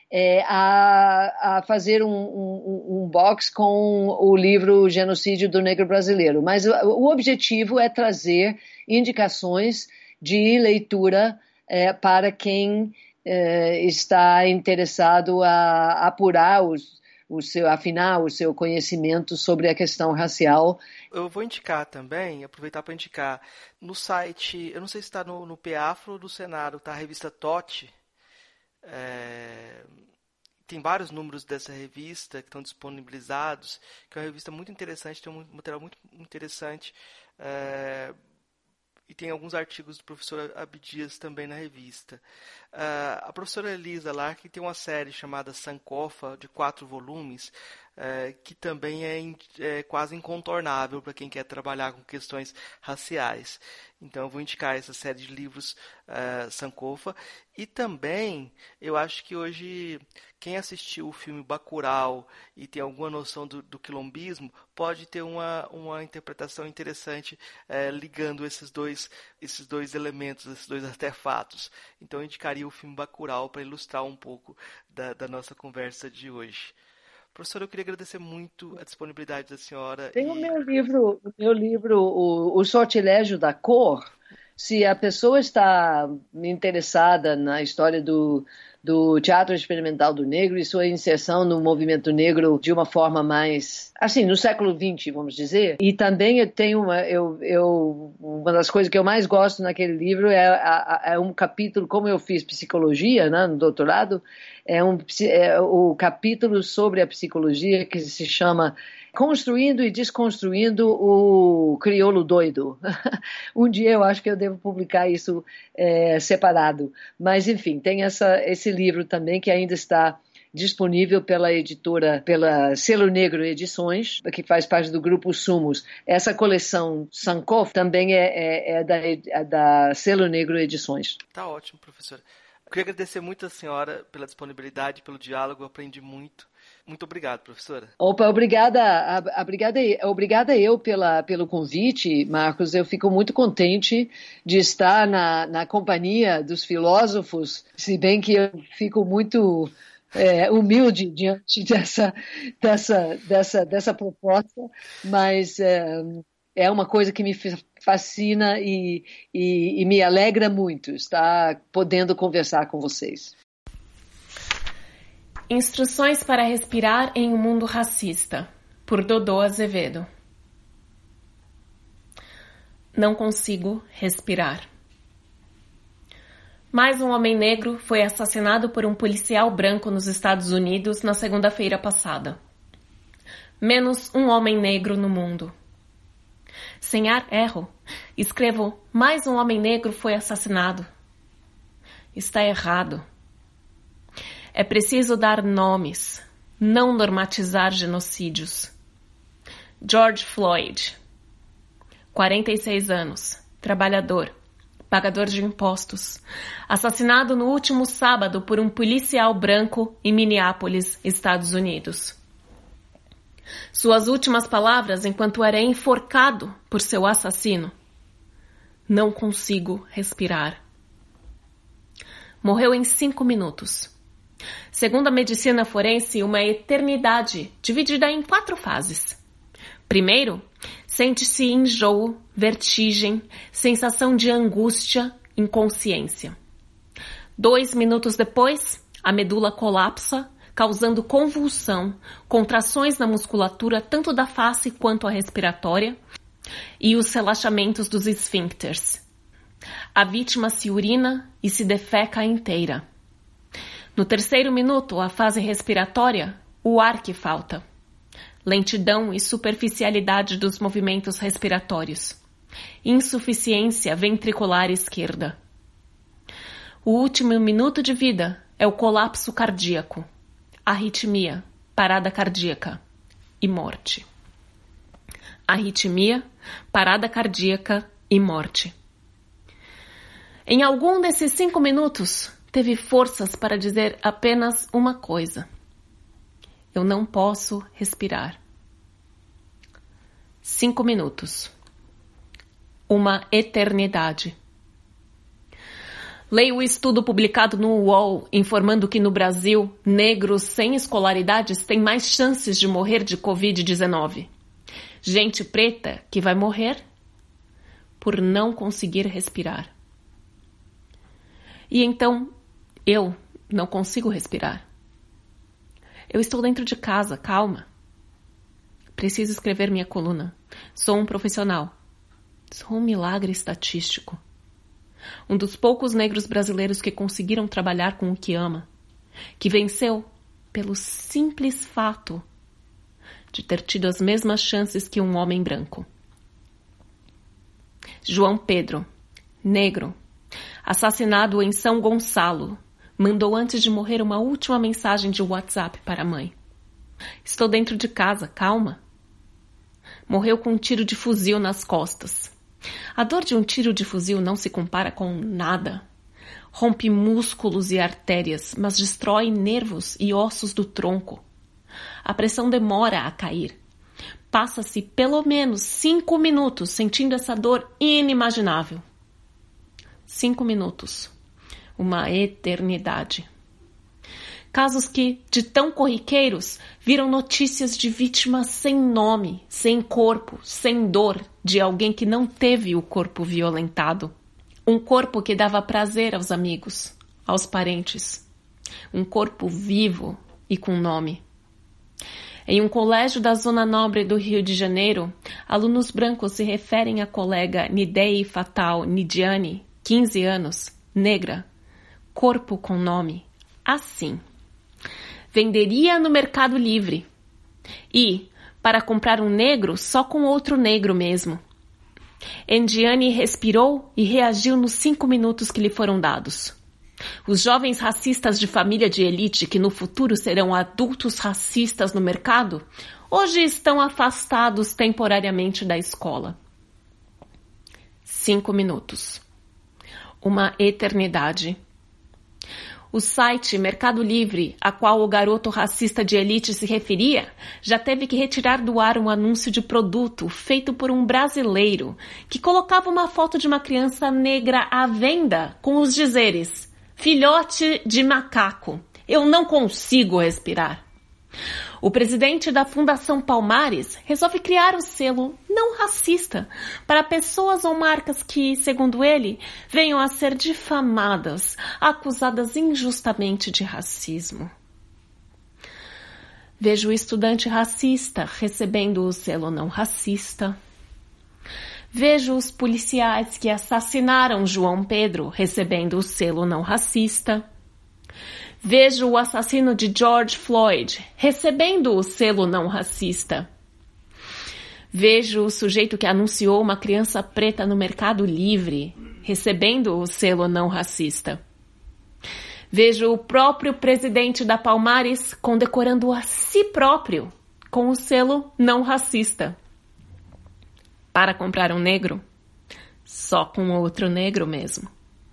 a fazer um box com o livro Genocídio do Negro Brasileiro. Mas o objetivo é trazer indicações de leitura para quem está interessado a apurar afinar o seu conhecimento sobre a questão racial. Eu vou indicar também, aproveitar para indicar, no site, eu não sei se está no PAfro ou do Senado, tá? A revista TOT. Tem vários números dessa revista que estão disponibilizados, que é uma revista muito interessante, tem um material muito interessante, e tem alguns artigos do professor Abdias também na revista. A professora Elisa Larkin tem uma série chamada Sankofa, de 4 volumes, que também é quase incontornável para quem quer trabalhar com questões raciais. Então eu vou indicar essa série de livros Sankofa. E também, eu acho que hoje, quem assistiu o filme Bacurau e tem alguma noção do quilombismo, pode ter uma interpretação interessante ligando esses dois elementos, esses dois artefatos. Então eu indicaria o filme Bacurau para ilustrar um pouco da nossa conversa de hoje. Professora, eu queria agradecer muito a disponibilidade da senhora. Tem o meu livro, o Sortilégio da Cor. Se a pessoa está interessada na história do teatro experimental do negro e sua inserção no movimento negro de uma forma mais, assim, no século XX, vamos dizer. E também eu tenho uma das coisas que eu mais gosto naquele livro é um capítulo, como eu fiz psicologia, né, no doutorado, o capítulo sobre a psicologia que se chama Construindo e Desconstruindo o Crioulo Doido. Um dia eu acho que eu devo publicar isso separado. Mas, enfim, tem esse livro também que ainda está disponível pela editora, pela Selo Negro Edições, que faz parte do grupo Sumos. Essa coleção Sankofa também é da Selo Negro Edições. Tá ótimo, professor. Queria agradecer muito a senhora pela disponibilidade, pelo diálogo, eu aprendi muito. Muito obrigado, professora. Opa, obrigada eu pelo convite, Marcos. Eu fico muito contente de estar na companhia dos filósofos, se bem que eu fico muito humilde diante dessa proposta, mas é uma coisa que me fascina e me alegra muito estar podendo conversar com vocês. Instruções para respirar em um mundo racista, por Dodô Azevedo. Não consigo respirar. Mais um homem negro foi assassinado por um policial branco nos Estados Unidos na segunda-feira passada. Menos um homem negro no mundo. Sem ar, erro. Escrevo, mais um homem negro foi assassinado. Está errado. É preciso dar nomes, não normatizar genocídios. George Floyd, 46 anos, trabalhador, pagador de impostos, assassinado no último sábado por um policial branco em Minneapolis, Estados Unidos. Suas últimas palavras enquanto era enforcado por seu assassino: não consigo respirar. Morreu em 5 minutos. Segundo a medicina forense, uma eternidade dividida em 4 fases. Primeiro, sente-se enjoo, vertigem, sensação de angústia, inconsciência. 2 minutos depois, a medula colapsa, causando convulsão, contrações na musculatura tanto da face quanto a respiratória e os relaxamentos dos esfíncteres. A vítima se urina e se defeca inteira. No 3º minuto, a fase respiratória, o ar que falta. Lentidão e superficialidade dos movimentos respiratórios. Insuficiência ventricular esquerda. O último minuto de vida é o colapso cardíaco, arritmia, parada cardíaca e morte. Arritmia, parada cardíaca e morte. Em algum desses 5 minutos, teve forças para dizer apenas uma coisa: eu não posso respirar. 5 minutos. Uma eternidade. Leio o estudo publicado no UOL informando que no Brasil, negros sem escolaridades têm mais chances de morrer de Covid-19. Gente preta que vai morrer por não conseguir respirar. E então, eu não consigo respirar. Eu estou dentro de casa, calma. Preciso escrever minha coluna. Sou um profissional. Sou um milagre estatístico. Um dos poucos negros brasileiros que conseguiram trabalhar com o que ama. Que venceu pelo simples fato de ter tido as mesmas chances que um homem branco. João Pedro, negro, assassinado em São Gonçalo, mandou antes de morrer uma última mensagem de WhatsApp para a mãe. Estou dentro de casa, calma. Morreu com um tiro de fuzil nas costas. A dor de um tiro de fuzil não se compara com nada. Rompe músculos e artérias, mas destrói nervos e ossos do tronco. A pressão demora a cair. Passa-se pelo menos 5 minutos sentindo essa dor inimaginável. 5 minutos. Uma eternidade. Casos que, de tão corriqueiros, viram notícias de vítimas sem nome, sem corpo, sem dor, de alguém que não teve o corpo violentado. Um corpo que dava prazer aos amigos, aos parentes. Um corpo vivo e com nome. Em um colégio da Zona Nobre do Rio de Janeiro, alunos brancos se referem à colega Nidei Fatal Nidiane, 15 anos, negra, corpo com nome, assim. Venderia no Mercado Livre. E, para comprar um negro, só com outro negro mesmo. Endiane respirou e reagiu nos 5 minutos que lhe foram dados. Os jovens racistas de família de elite, que no futuro serão adultos racistas no mercado, hoje estão afastados temporariamente da escola. 5 minutos. Uma eternidade. O site Mercado Livre, a qual o garoto racista de elite se referia, já teve que retirar do ar um anúncio de produto feito por um brasileiro que colocava uma foto de uma criança negra à venda com os dizeres: filhote de macaco, eu não consigo respirar. O presidente da Fundação Palmares resolve criar o selo não racista para pessoas ou marcas que, segundo ele, venham a ser difamadas, acusadas injustamente de racismo. Vejo o estudante racista recebendo o selo não racista. Vejo os policiais que assassinaram João Pedro recebendo o selo não racista. Vejo o assassino de George Floyd recebendo o selo não racista. Vejo o sujeito que anunciou uma criança preta no Mercado Livre recebendo o selo não racista. Vejo o próprio presidente da Palmares condecorando a si próprio com o selo não racista. Para comprar um negro, só com outro negro mesmo.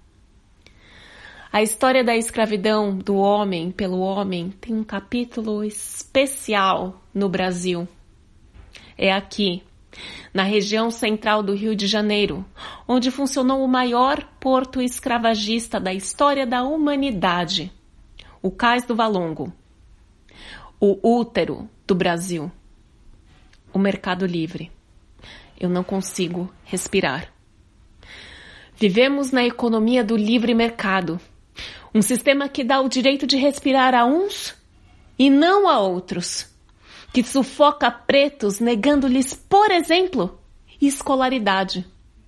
A história da escravidão do homem pelo homem tem um capítulo especial no Brasil. É aqui, na região central do Rio de Janeiro, onde funcionou o maior porto escravagista da história da humanidade, o Cais do Valongo, o útero do Brasil, o Mercado Livre. Eu não consigo respirar. Vivemos na economia do livre mercado. Um sistema que dá o direito de respirar a uns e não a outros. Que sufoca pretos, negando-lhes, por exemplo, escolaridade.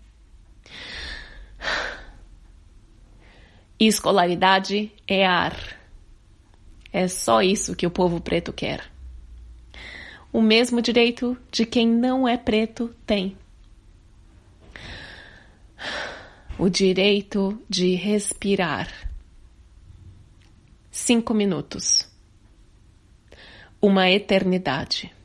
Escolaridade é ar. É só isso que o povo preto quer. O mesmo direito de quem não é preto tem. O direito de respirar. 5 minutos. Uma eternidade.